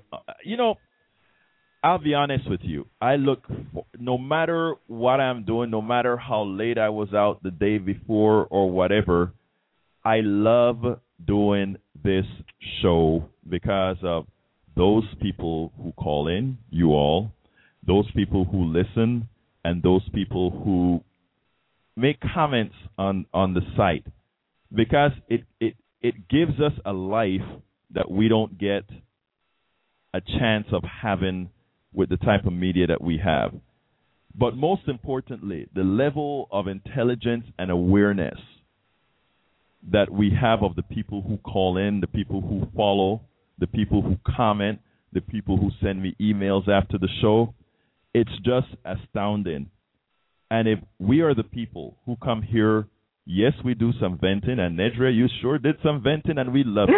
I'll be honest with you. I look for, no matter what I'm doing, no matter how late I was out the day before or whatever, I love doing this show because of those people who call in, you all, those people who listen, and those people who make comments on the site, because it gives us a life that we don't get a chance of having with the type of media that we have. But most importantly, the level of intelligence and awareness that we have of the people who call in, the people who follow, the people who comment, the people who send me emails after the show, it's just astounding. And if we are the people who come here, yes, we do some venting, and Nedra, you sure did some venting, and we loved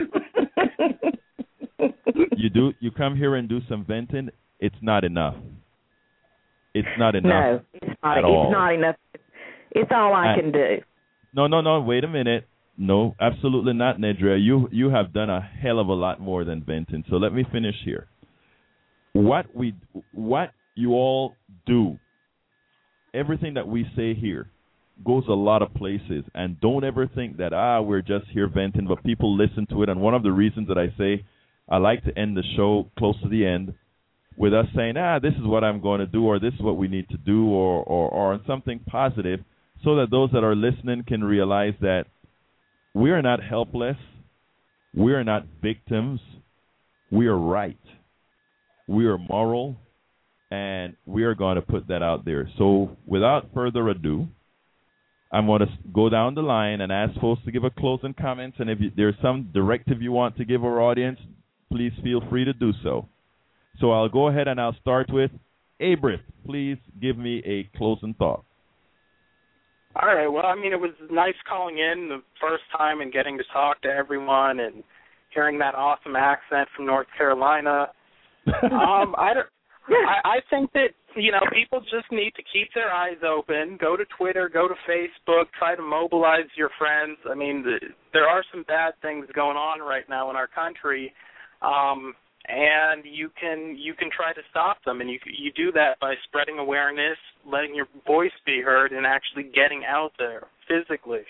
it. You come here and do some venting, it's not enough. It's not enough. No, it's not. It's not enough. It's all I can do. No. Wait a minute. No, absolutely not, Nedra. You have done a hell of a lot more than venting. So let me finish here. What you all do, everything that we say here goes a lot of places, and don't ever think that we're just here venting, but people listen to it. And one of the reasons that I say I like to end the show close to the end with us saying, this is what I'm going to do, or this is what we need to do, or something positive, so that those that are listening can realize that we are not helpless, we are not victims, we are right, we are moral, and we are going to put that out there. So without further ado, I'm going to go down the line and ask folks to give a closing comments, and if there's some directive you want to give our audience, please feel free to do so. So I'll go ahead and I'll start with Abrith. Please give me a closing thought. All right. Well, I mean, it was nice calling in the first time and getting to talk to everyone, and hearing that awesome accent from North Carolina. I think that, people just need to keep their eyes open, go to Twitter, go to Facebook, try to mobilize your friends. I mean, there are some bad things going on right now in our country, and you can try to stop them, and you do that by spreading awareness, letting your voice be heard, and actually getting out there physically.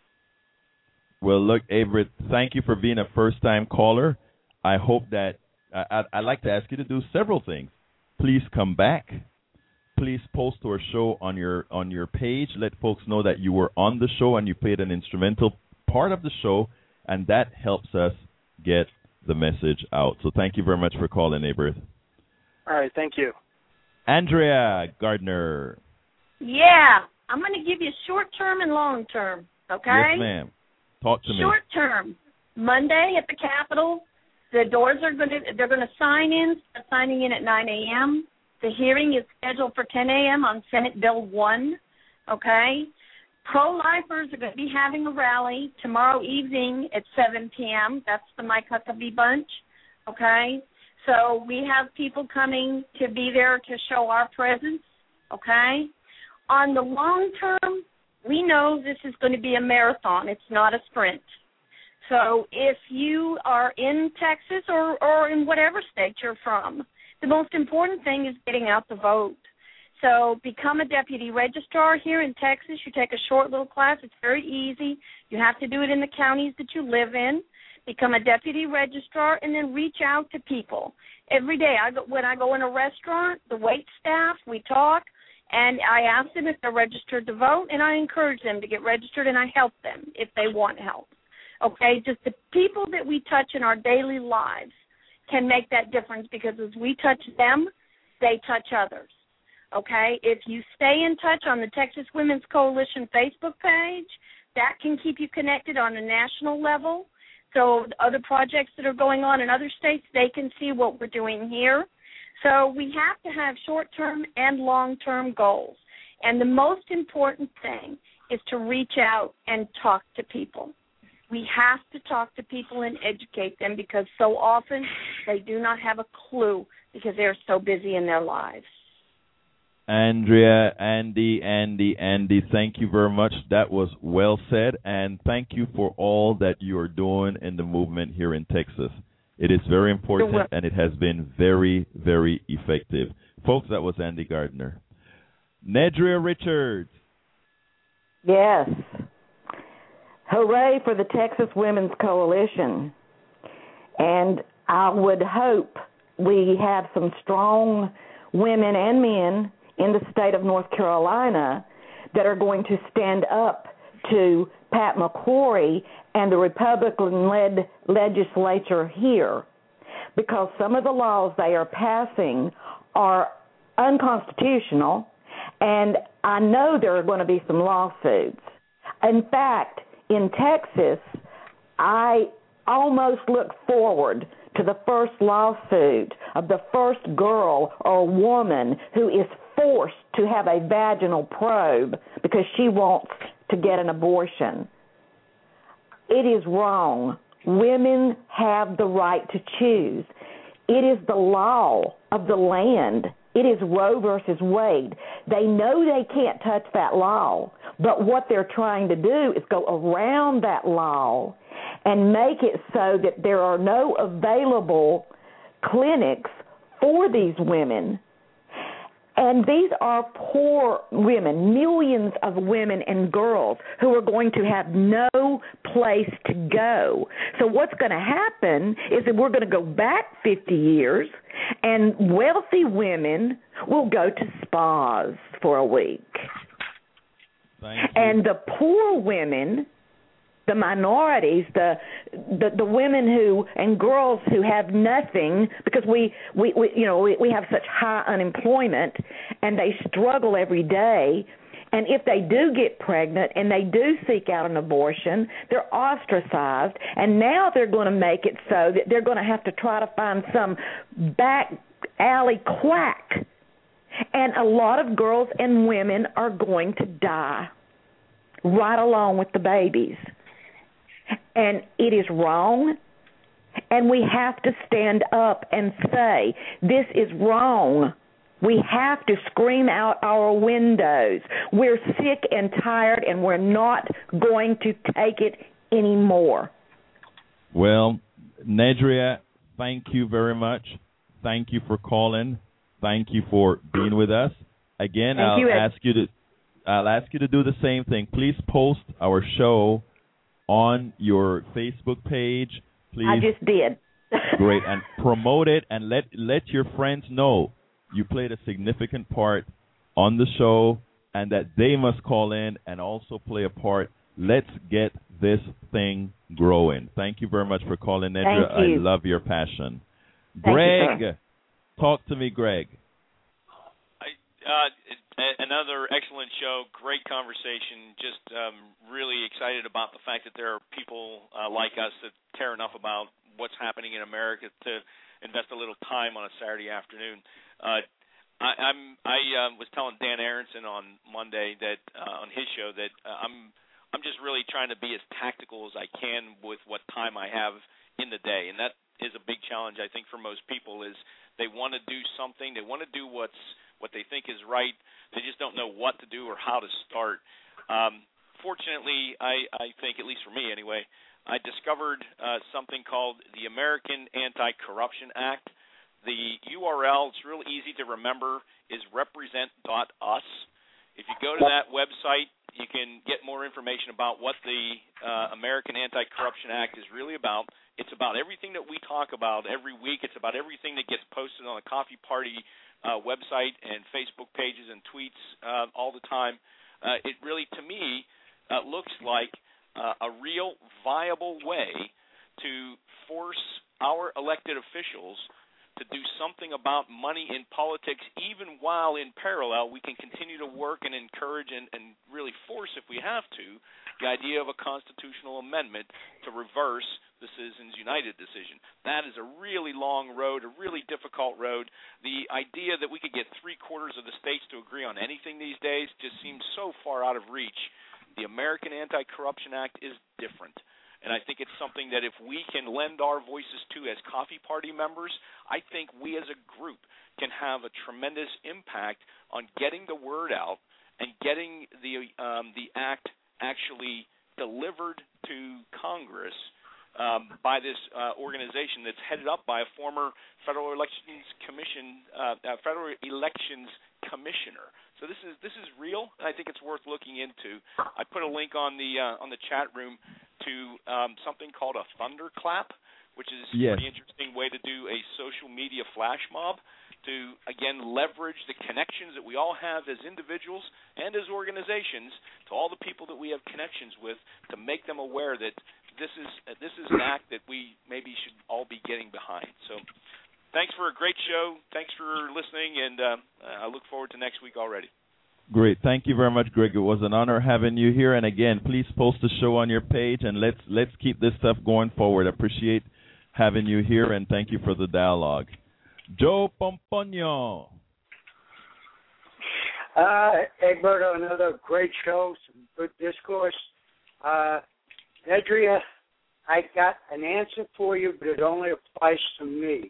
Well, look, Avery, thank you for being a first-time caller. I hope that I'd like to ask you to do several things. Please come back. Please post our show on your page. Let folks know that you were on the show and you played an instrumental part of the show, and that helps us get the message out. So thank you very much for calling, Avery. All right, thank you. Andrea Gardner. Yeah, I'm going to give you short-term and long-term, okay? Yes, ma'am. Talk to me. Short-term, Monday at the Capitol. The doors they're going to signing in at 9 a.m. The hearing is scheduled for 10 a.m. on Senate Bill 1, okay? Pro-lifers are going to be having a rally tomorrow evening at 7 p.m. That's the Mike Huckabee bunch, okay? So we have people coming to be there to show our presence, okay? On the long term, we know this is going to be a marathon. It's not a sprint. So if you are in Texas or in whatever state you're from, the most important thing is getting out the vote. So become a deputy registrar here in Texas. You take a short little class. It's very easy. You have to do it in the counties that you live in. Become a deputy registrar and then reach out to people. Every day when I go in a restaurant, the wait staff, we talk, and I ask them if they're registered to vote, and I encourage them to get registered, and I help them if they want help. Okay, just the people that we touch in our daily lives can make that difference, because as we touch them, they touch others. Okay, if you stay in touch on the Texas Women's Coalition Facebook page, that can keep you connected on a national level. So other projects that are going on in other states, they can see what we're doing here. So we have to have short-term and long-term goals. And the most important thing is to reach out and talk to people. We have to talk to people and educate them, because so often they do not have a clue because they're so busy in their lives. Andrea, Andy, thank you very much. That was well said, and thank you for all that you are doing in the movement here in Texas. It is very important, and it has been very, very effective. Folks, that was Andy Gardner. Nedria Richards. Yes. Hooray for the Texas Women's Coalition. And I would hope we have some strong women and men in the state of North Carolina that are going to stand up to Pat McCrory and the Republican-led legislature here, because some of the laws they are passing are unconstitutional, and I know there are going to be some lawsuits. In fact, in Texas, I almost look forward to the first lawsuit of the first girl or woman who is forced to have a vaginal probe because she wants to get an abortion. It is wrong. Women have the right to choose. It is the law of the land. It is Roe versus Wade. They know they can't touch that law, but what they're trying to do is go around that law and make it so that there are no available clinics for these women. And these are poor women, millions of women and girls who are going to have no place to go. So what's going to happen is that we're going to go back 50 years, and wealthy women will go to spas for a week. And the poor women, the minorities, the women who and girls who have nothing, because we have such high unemployment and they struggle every day. And if they do get pregnant and they do seek out an abortion, they're ostracized. And now they're going to make it so that they're going to have to try to find some back alley quack. And a lot of girls and women are going to die right along with the babies. And it is wrong. And we have to stand up and say, this is wrong. We have to scream out our windows. We're sick and tired, and we're not going to take it anymore. Well, Nedria, thank you very much. Thank you for calling. Thank you for being with us. Again, I'll ask you to do the same thing. Please post our show on your Facebook page. Please. I just did. Great, and promote it and let your friends know you played a significant part on the show and that they must call in and also play a part. Let's get this thing growing. Thank you very much for calling, Nedra. I love your passion. Greg, talk to me, Greg. Another excellent show, great conversation. Just really excited about the fact that there are people like us that care enough about what's happening in America to invest a little time on a Saturday afternoon. I was telling Dan Aronson on Monday that on his show that I'm just really trying to be as tactical as I can with what time I have in the day, and that is a big challenge I think for most people. Is they want to do something, they want to do what they think is right. They just don't know what to do or how to start. Fortunately, I think, at least for me anyway, I discovered something called the American Anti-Corruption Act. The URL, it's real easy to remember, is represent.us. If you go to that website, you can get more information about what the American Anti-Corruption Act is really about. It's about everything that we talk about every week. It's about everything that gets posted on the Coffee Party website and Facebook pages and tweets all the time. It really, to me, looks like a real viable way to force our elected officials to do something about money in politics, even while in parallel we can continue to work and encourage and really force, if we have to, the idea of a constitutional amendment to reverse the Citizens United decision. That is a really long road, a really difficult road. The idea that we could get 3/4 of the states to agree on anything these days just seems so far out of reach. The American Anti-Corruption Act is different. And I think it's something that if we can lend our voices to as Coffee Party members, I think we as a group can have a tremendous impact on getting the word out and getting the act actually delivered to Congress by this organization that's headed up by a former Federal Elections Commissioner. So this is real, and I think it's worth looking into. I put a link on the chat room to something called a thunderclap, which is a pretty interesting way to do a social media flash mob to, again, leverage the connections that we all have as individuals and as organizations to all the people that we have connections with to make them aware that this is an act that we maybe should all be getting behind. So thanks for a great show. Thanks for listening, and I look forward to next week already. Great. Thank you very much, Greg. It was an honor having you here. And, again, please post the show on your page, and let's keep this stuff going forward. I appreciate having you here, and thank you for the dialogue. Joe Pomponio. Egberto, another great show, some good discourse. Nedria, I got an answer for you, but it only applies to me.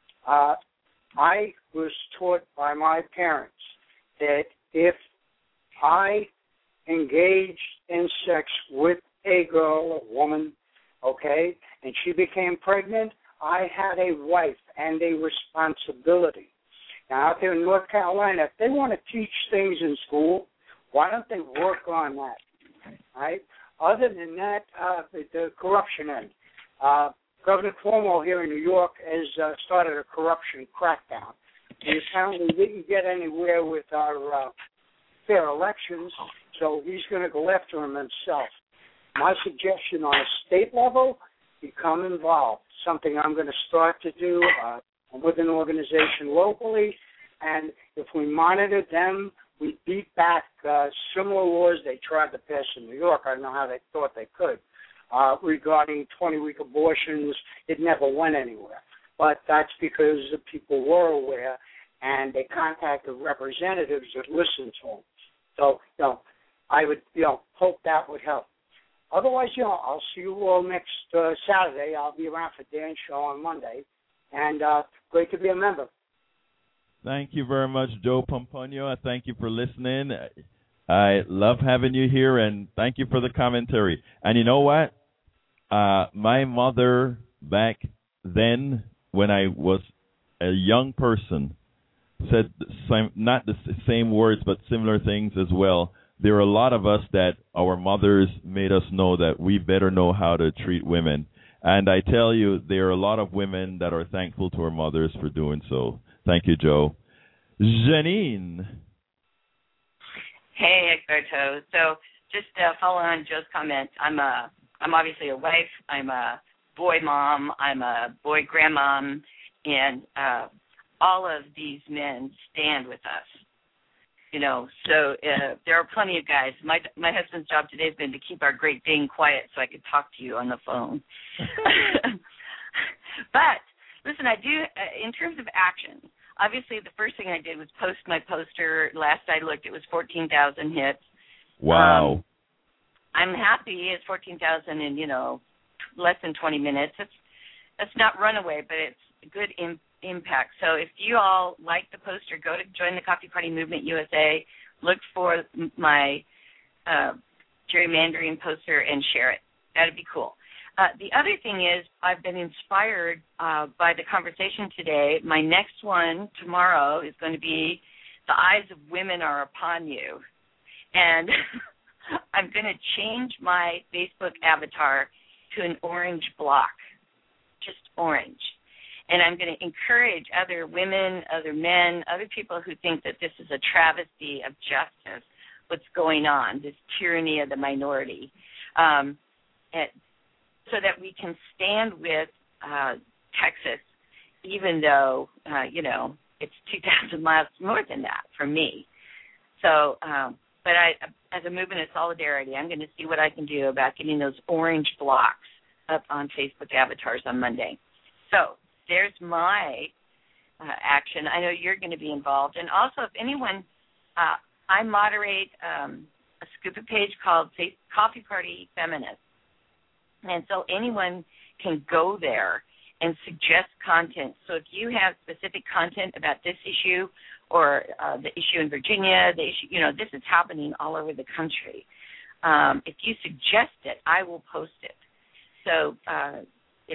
I was taught by my parents that if I engaged in sex with a girl, a woman, okay, and she became pregnant, I had a wife and a responsibility. Now, out there in North Carolina, if they want to teach things in school, why don't they work on that, right? Other than that, the corruption end. Governor Cuomo here in New York has started a corruption crackdown. He apparently didn't get anywhere with our fair elections, so he's going to go after him himself. My suggestion on a state level, become involved, something I'm going to start to do with an organization locally, and if we monitor them, we beat back similar laws they tried to pass in New York. I don't know how they thought they could. Regarding 20-week abortions, it never went anywhere. But that's because the people were aware, and they contacted representatives that listened to them. So, I would, hope that would help. Otherwise, I'll see you all next Saturday. I'll be around for Dan's show on Monday. And great to be a member. Thank you very much, Joe Pomponio. I thank you for listening. I love having you here, and thank you for the commentary. And you know what? My mother back then, when I was a young person, said not the same words, but similar things as well. There are a lot of us that our mothers made us know that we better know how to treat women. And I tell you, there are a lot of women that are thankful to our mothers for doing so. Thank you, Joe. Janine. Hey, Egberto. So just following on Joe's comment, I'm obviously a wife. I'm a boy mom. I'm a boy grandmom. And all of these men stand with us. So there are plenty of guys. My husband's job today has been to keep our Great Dane quiet so I could talk to you on the phone. But, listen, I do, in terms of action, obviously the first thing I did was post my poster. Last I looked, it was 14,000 hits. Wow. I'm happy it's 14,000 in, less than 20 minutes. That's not runaway, but it's a good impact. So if you all like the poster, go to Join the Coffee Party Movement USA, look for my gerrymandering poster and share it. That'd be cool. The other thing is I've been inspired by the conversation today. My next one tomorrow is going to be The Eyes of Women Are Upon You. And I'm going to change my Facebook avatar to an orange block, just orange. And I'm going to encourage other women, other men, other people who think that this is a travesty of justice, what's going on, this tyranny of the minority, so that we can stand with Texas, even though, it's 2,000 miles more than that for me. So, but as a movement of solidarity, I'm going to see what I can do about getting those orange blocks up on Facebook avatars on Monday. So, there's my action. I know you're going to be involved. And also, if anyone, I moderate a Scoop page called Coffee Party Feminists. And so anyone can go there and suggest content. So if you have specific content about this issue or the issue in Virginia, the issue, this is happening all over the country. If you suggest it, I will post it. So it's,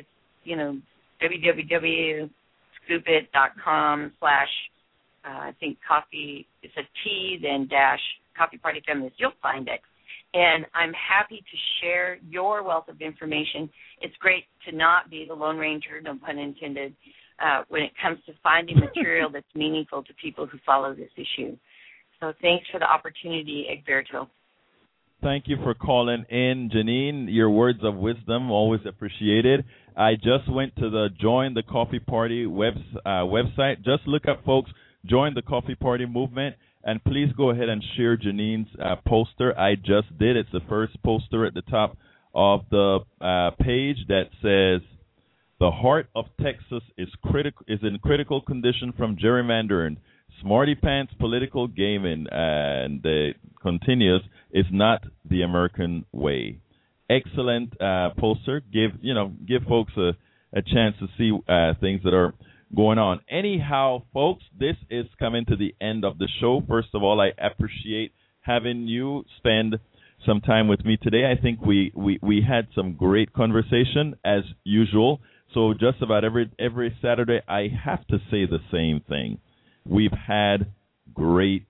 www.scoopit.com/ I think coffee, it's a T, then dash Coffee Party Feminist. You'll find it. And I'm happy to share your wealth of information. It's great to not be the Lone Ranger, no pun intended, when it comes to finding material that's meaningful to people who follow this issue. So thanks for the opportunity, Egberto. Thank you for calling in, Janine. Your words of wisdom, always appreciated. I just went to the Join the Coffee Party website. Just look up, folks, Join the Coffee Party Movement, and please go ahead and share Janine's poster. I just did. It's the first poster at the top of the page that says, "The heart of Texas is in critical condition from gerrymandering. Smarty pants political gaming," and it continues, "is not the American way." Excellent poster. Give folks a chance to see things that are going on. Anyhow, folks, this is coming to the end of the show. First of all, I appreciate having you spend some time with me today. I think we had some great conversation as usual. So just about every Saturday, I have to say the same thing. We've had great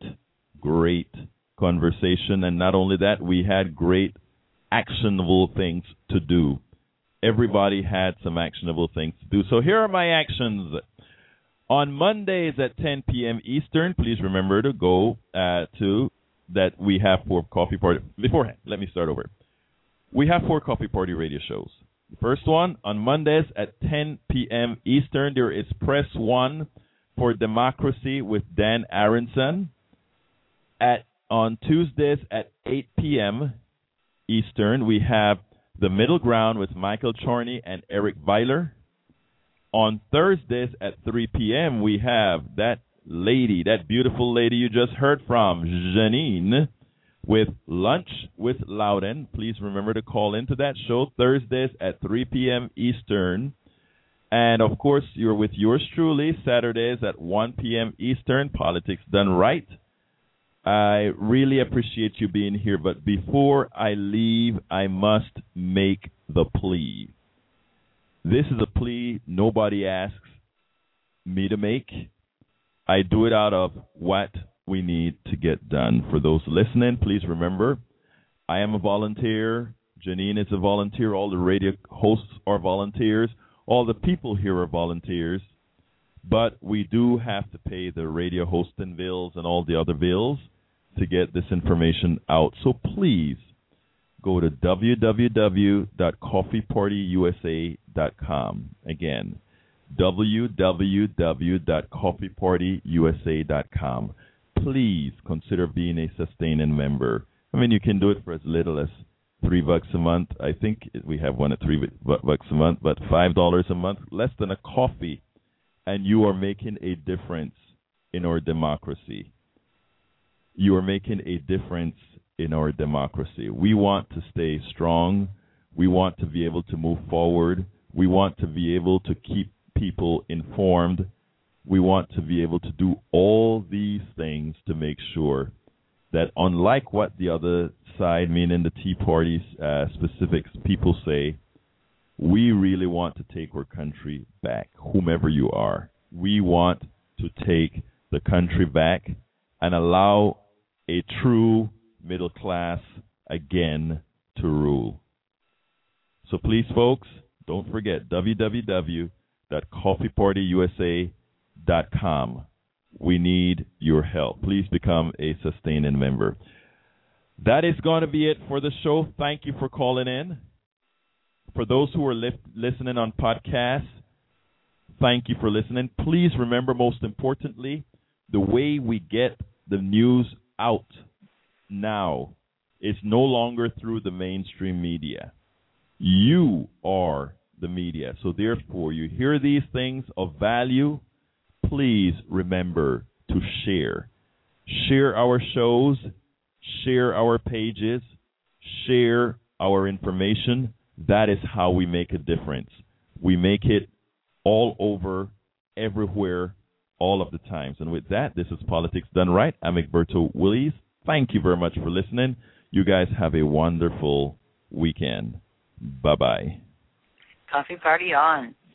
conversation, and not only that, we had great actionable things to do. Everybody had some actionable things to do. So here are my actions. On Mondays at 10 p.m. Eastern, please remember to go to that we have 4 Coffee Party. Beforehand, let me start over. We have 4 Coffee Party radio shows. The first one, on Mondays at 10 p.m. Eastern, there is Press 1 for Democracy with Dan Aronson. On Tuesdays at 8 p.m. Eastern, we have The Middle Ground with Michael Chorney and Eric Weiler. On Thursdays at 3 p.m., we have that beautiful lady you just heard from, Janine, with Lunch with Loudon. Please remember to call into that show Thursdays at 3 p.m. Eastern. And, of course, you're with yours truly Saturdays at 1 p.m. Eastern, Politics Done Right. I really appreciate you being here, but before I leave, I must make the plea. This is a plea nobody asks me to make. I do it out of what we need to get done. For those listening, please remember, I am a volunteer. Janine is a volunteer. All the radio hosts are volunteers. All the people here are volunteers. But we do have to pay the radio hosting bills and all the other bills to get this information out. So please go to www.coffeepartyusa.com. Again, www.coffeepartyusa.com. Please consider being a sustaining member. I mean, you can do it for as little as $3 a month. I think we have one at $3 a month, but $5 a month, less than a coffee, and you are making a difference in our democracy. You are making a difference in our democracy. We want to stay strong. We want to be able to move forward. We want to be able to keep people informed. We want to be able to do all these things to make sure that, unlike what the other side, meaning the Tea Party's specifics, people say, we really want to take our country back, whomever you are. We want to take the country back and allow a true middle class again to rule. So please, folks, don't forget www.coffeepartyusa.com. We need your help. Please become a sustaining member. That is going to be it for the show. Thank you for calling in. For those who are listening on podcasts, thank you for listening. Please remember, most importantly, the way we get the news out now is no longer through the mainstream media. You are the media. So therefore, you hear these things of value, please remember to share. Share our shows, share our pages, share our information. That is how we make a difference. We make it all over, everywhere, all of the times. And with that, this is Politics Done Right. I'm Egberto Willies. Thank you very much for listening. You guys have a wonderful weekend. Bye-bye. Coffee party on.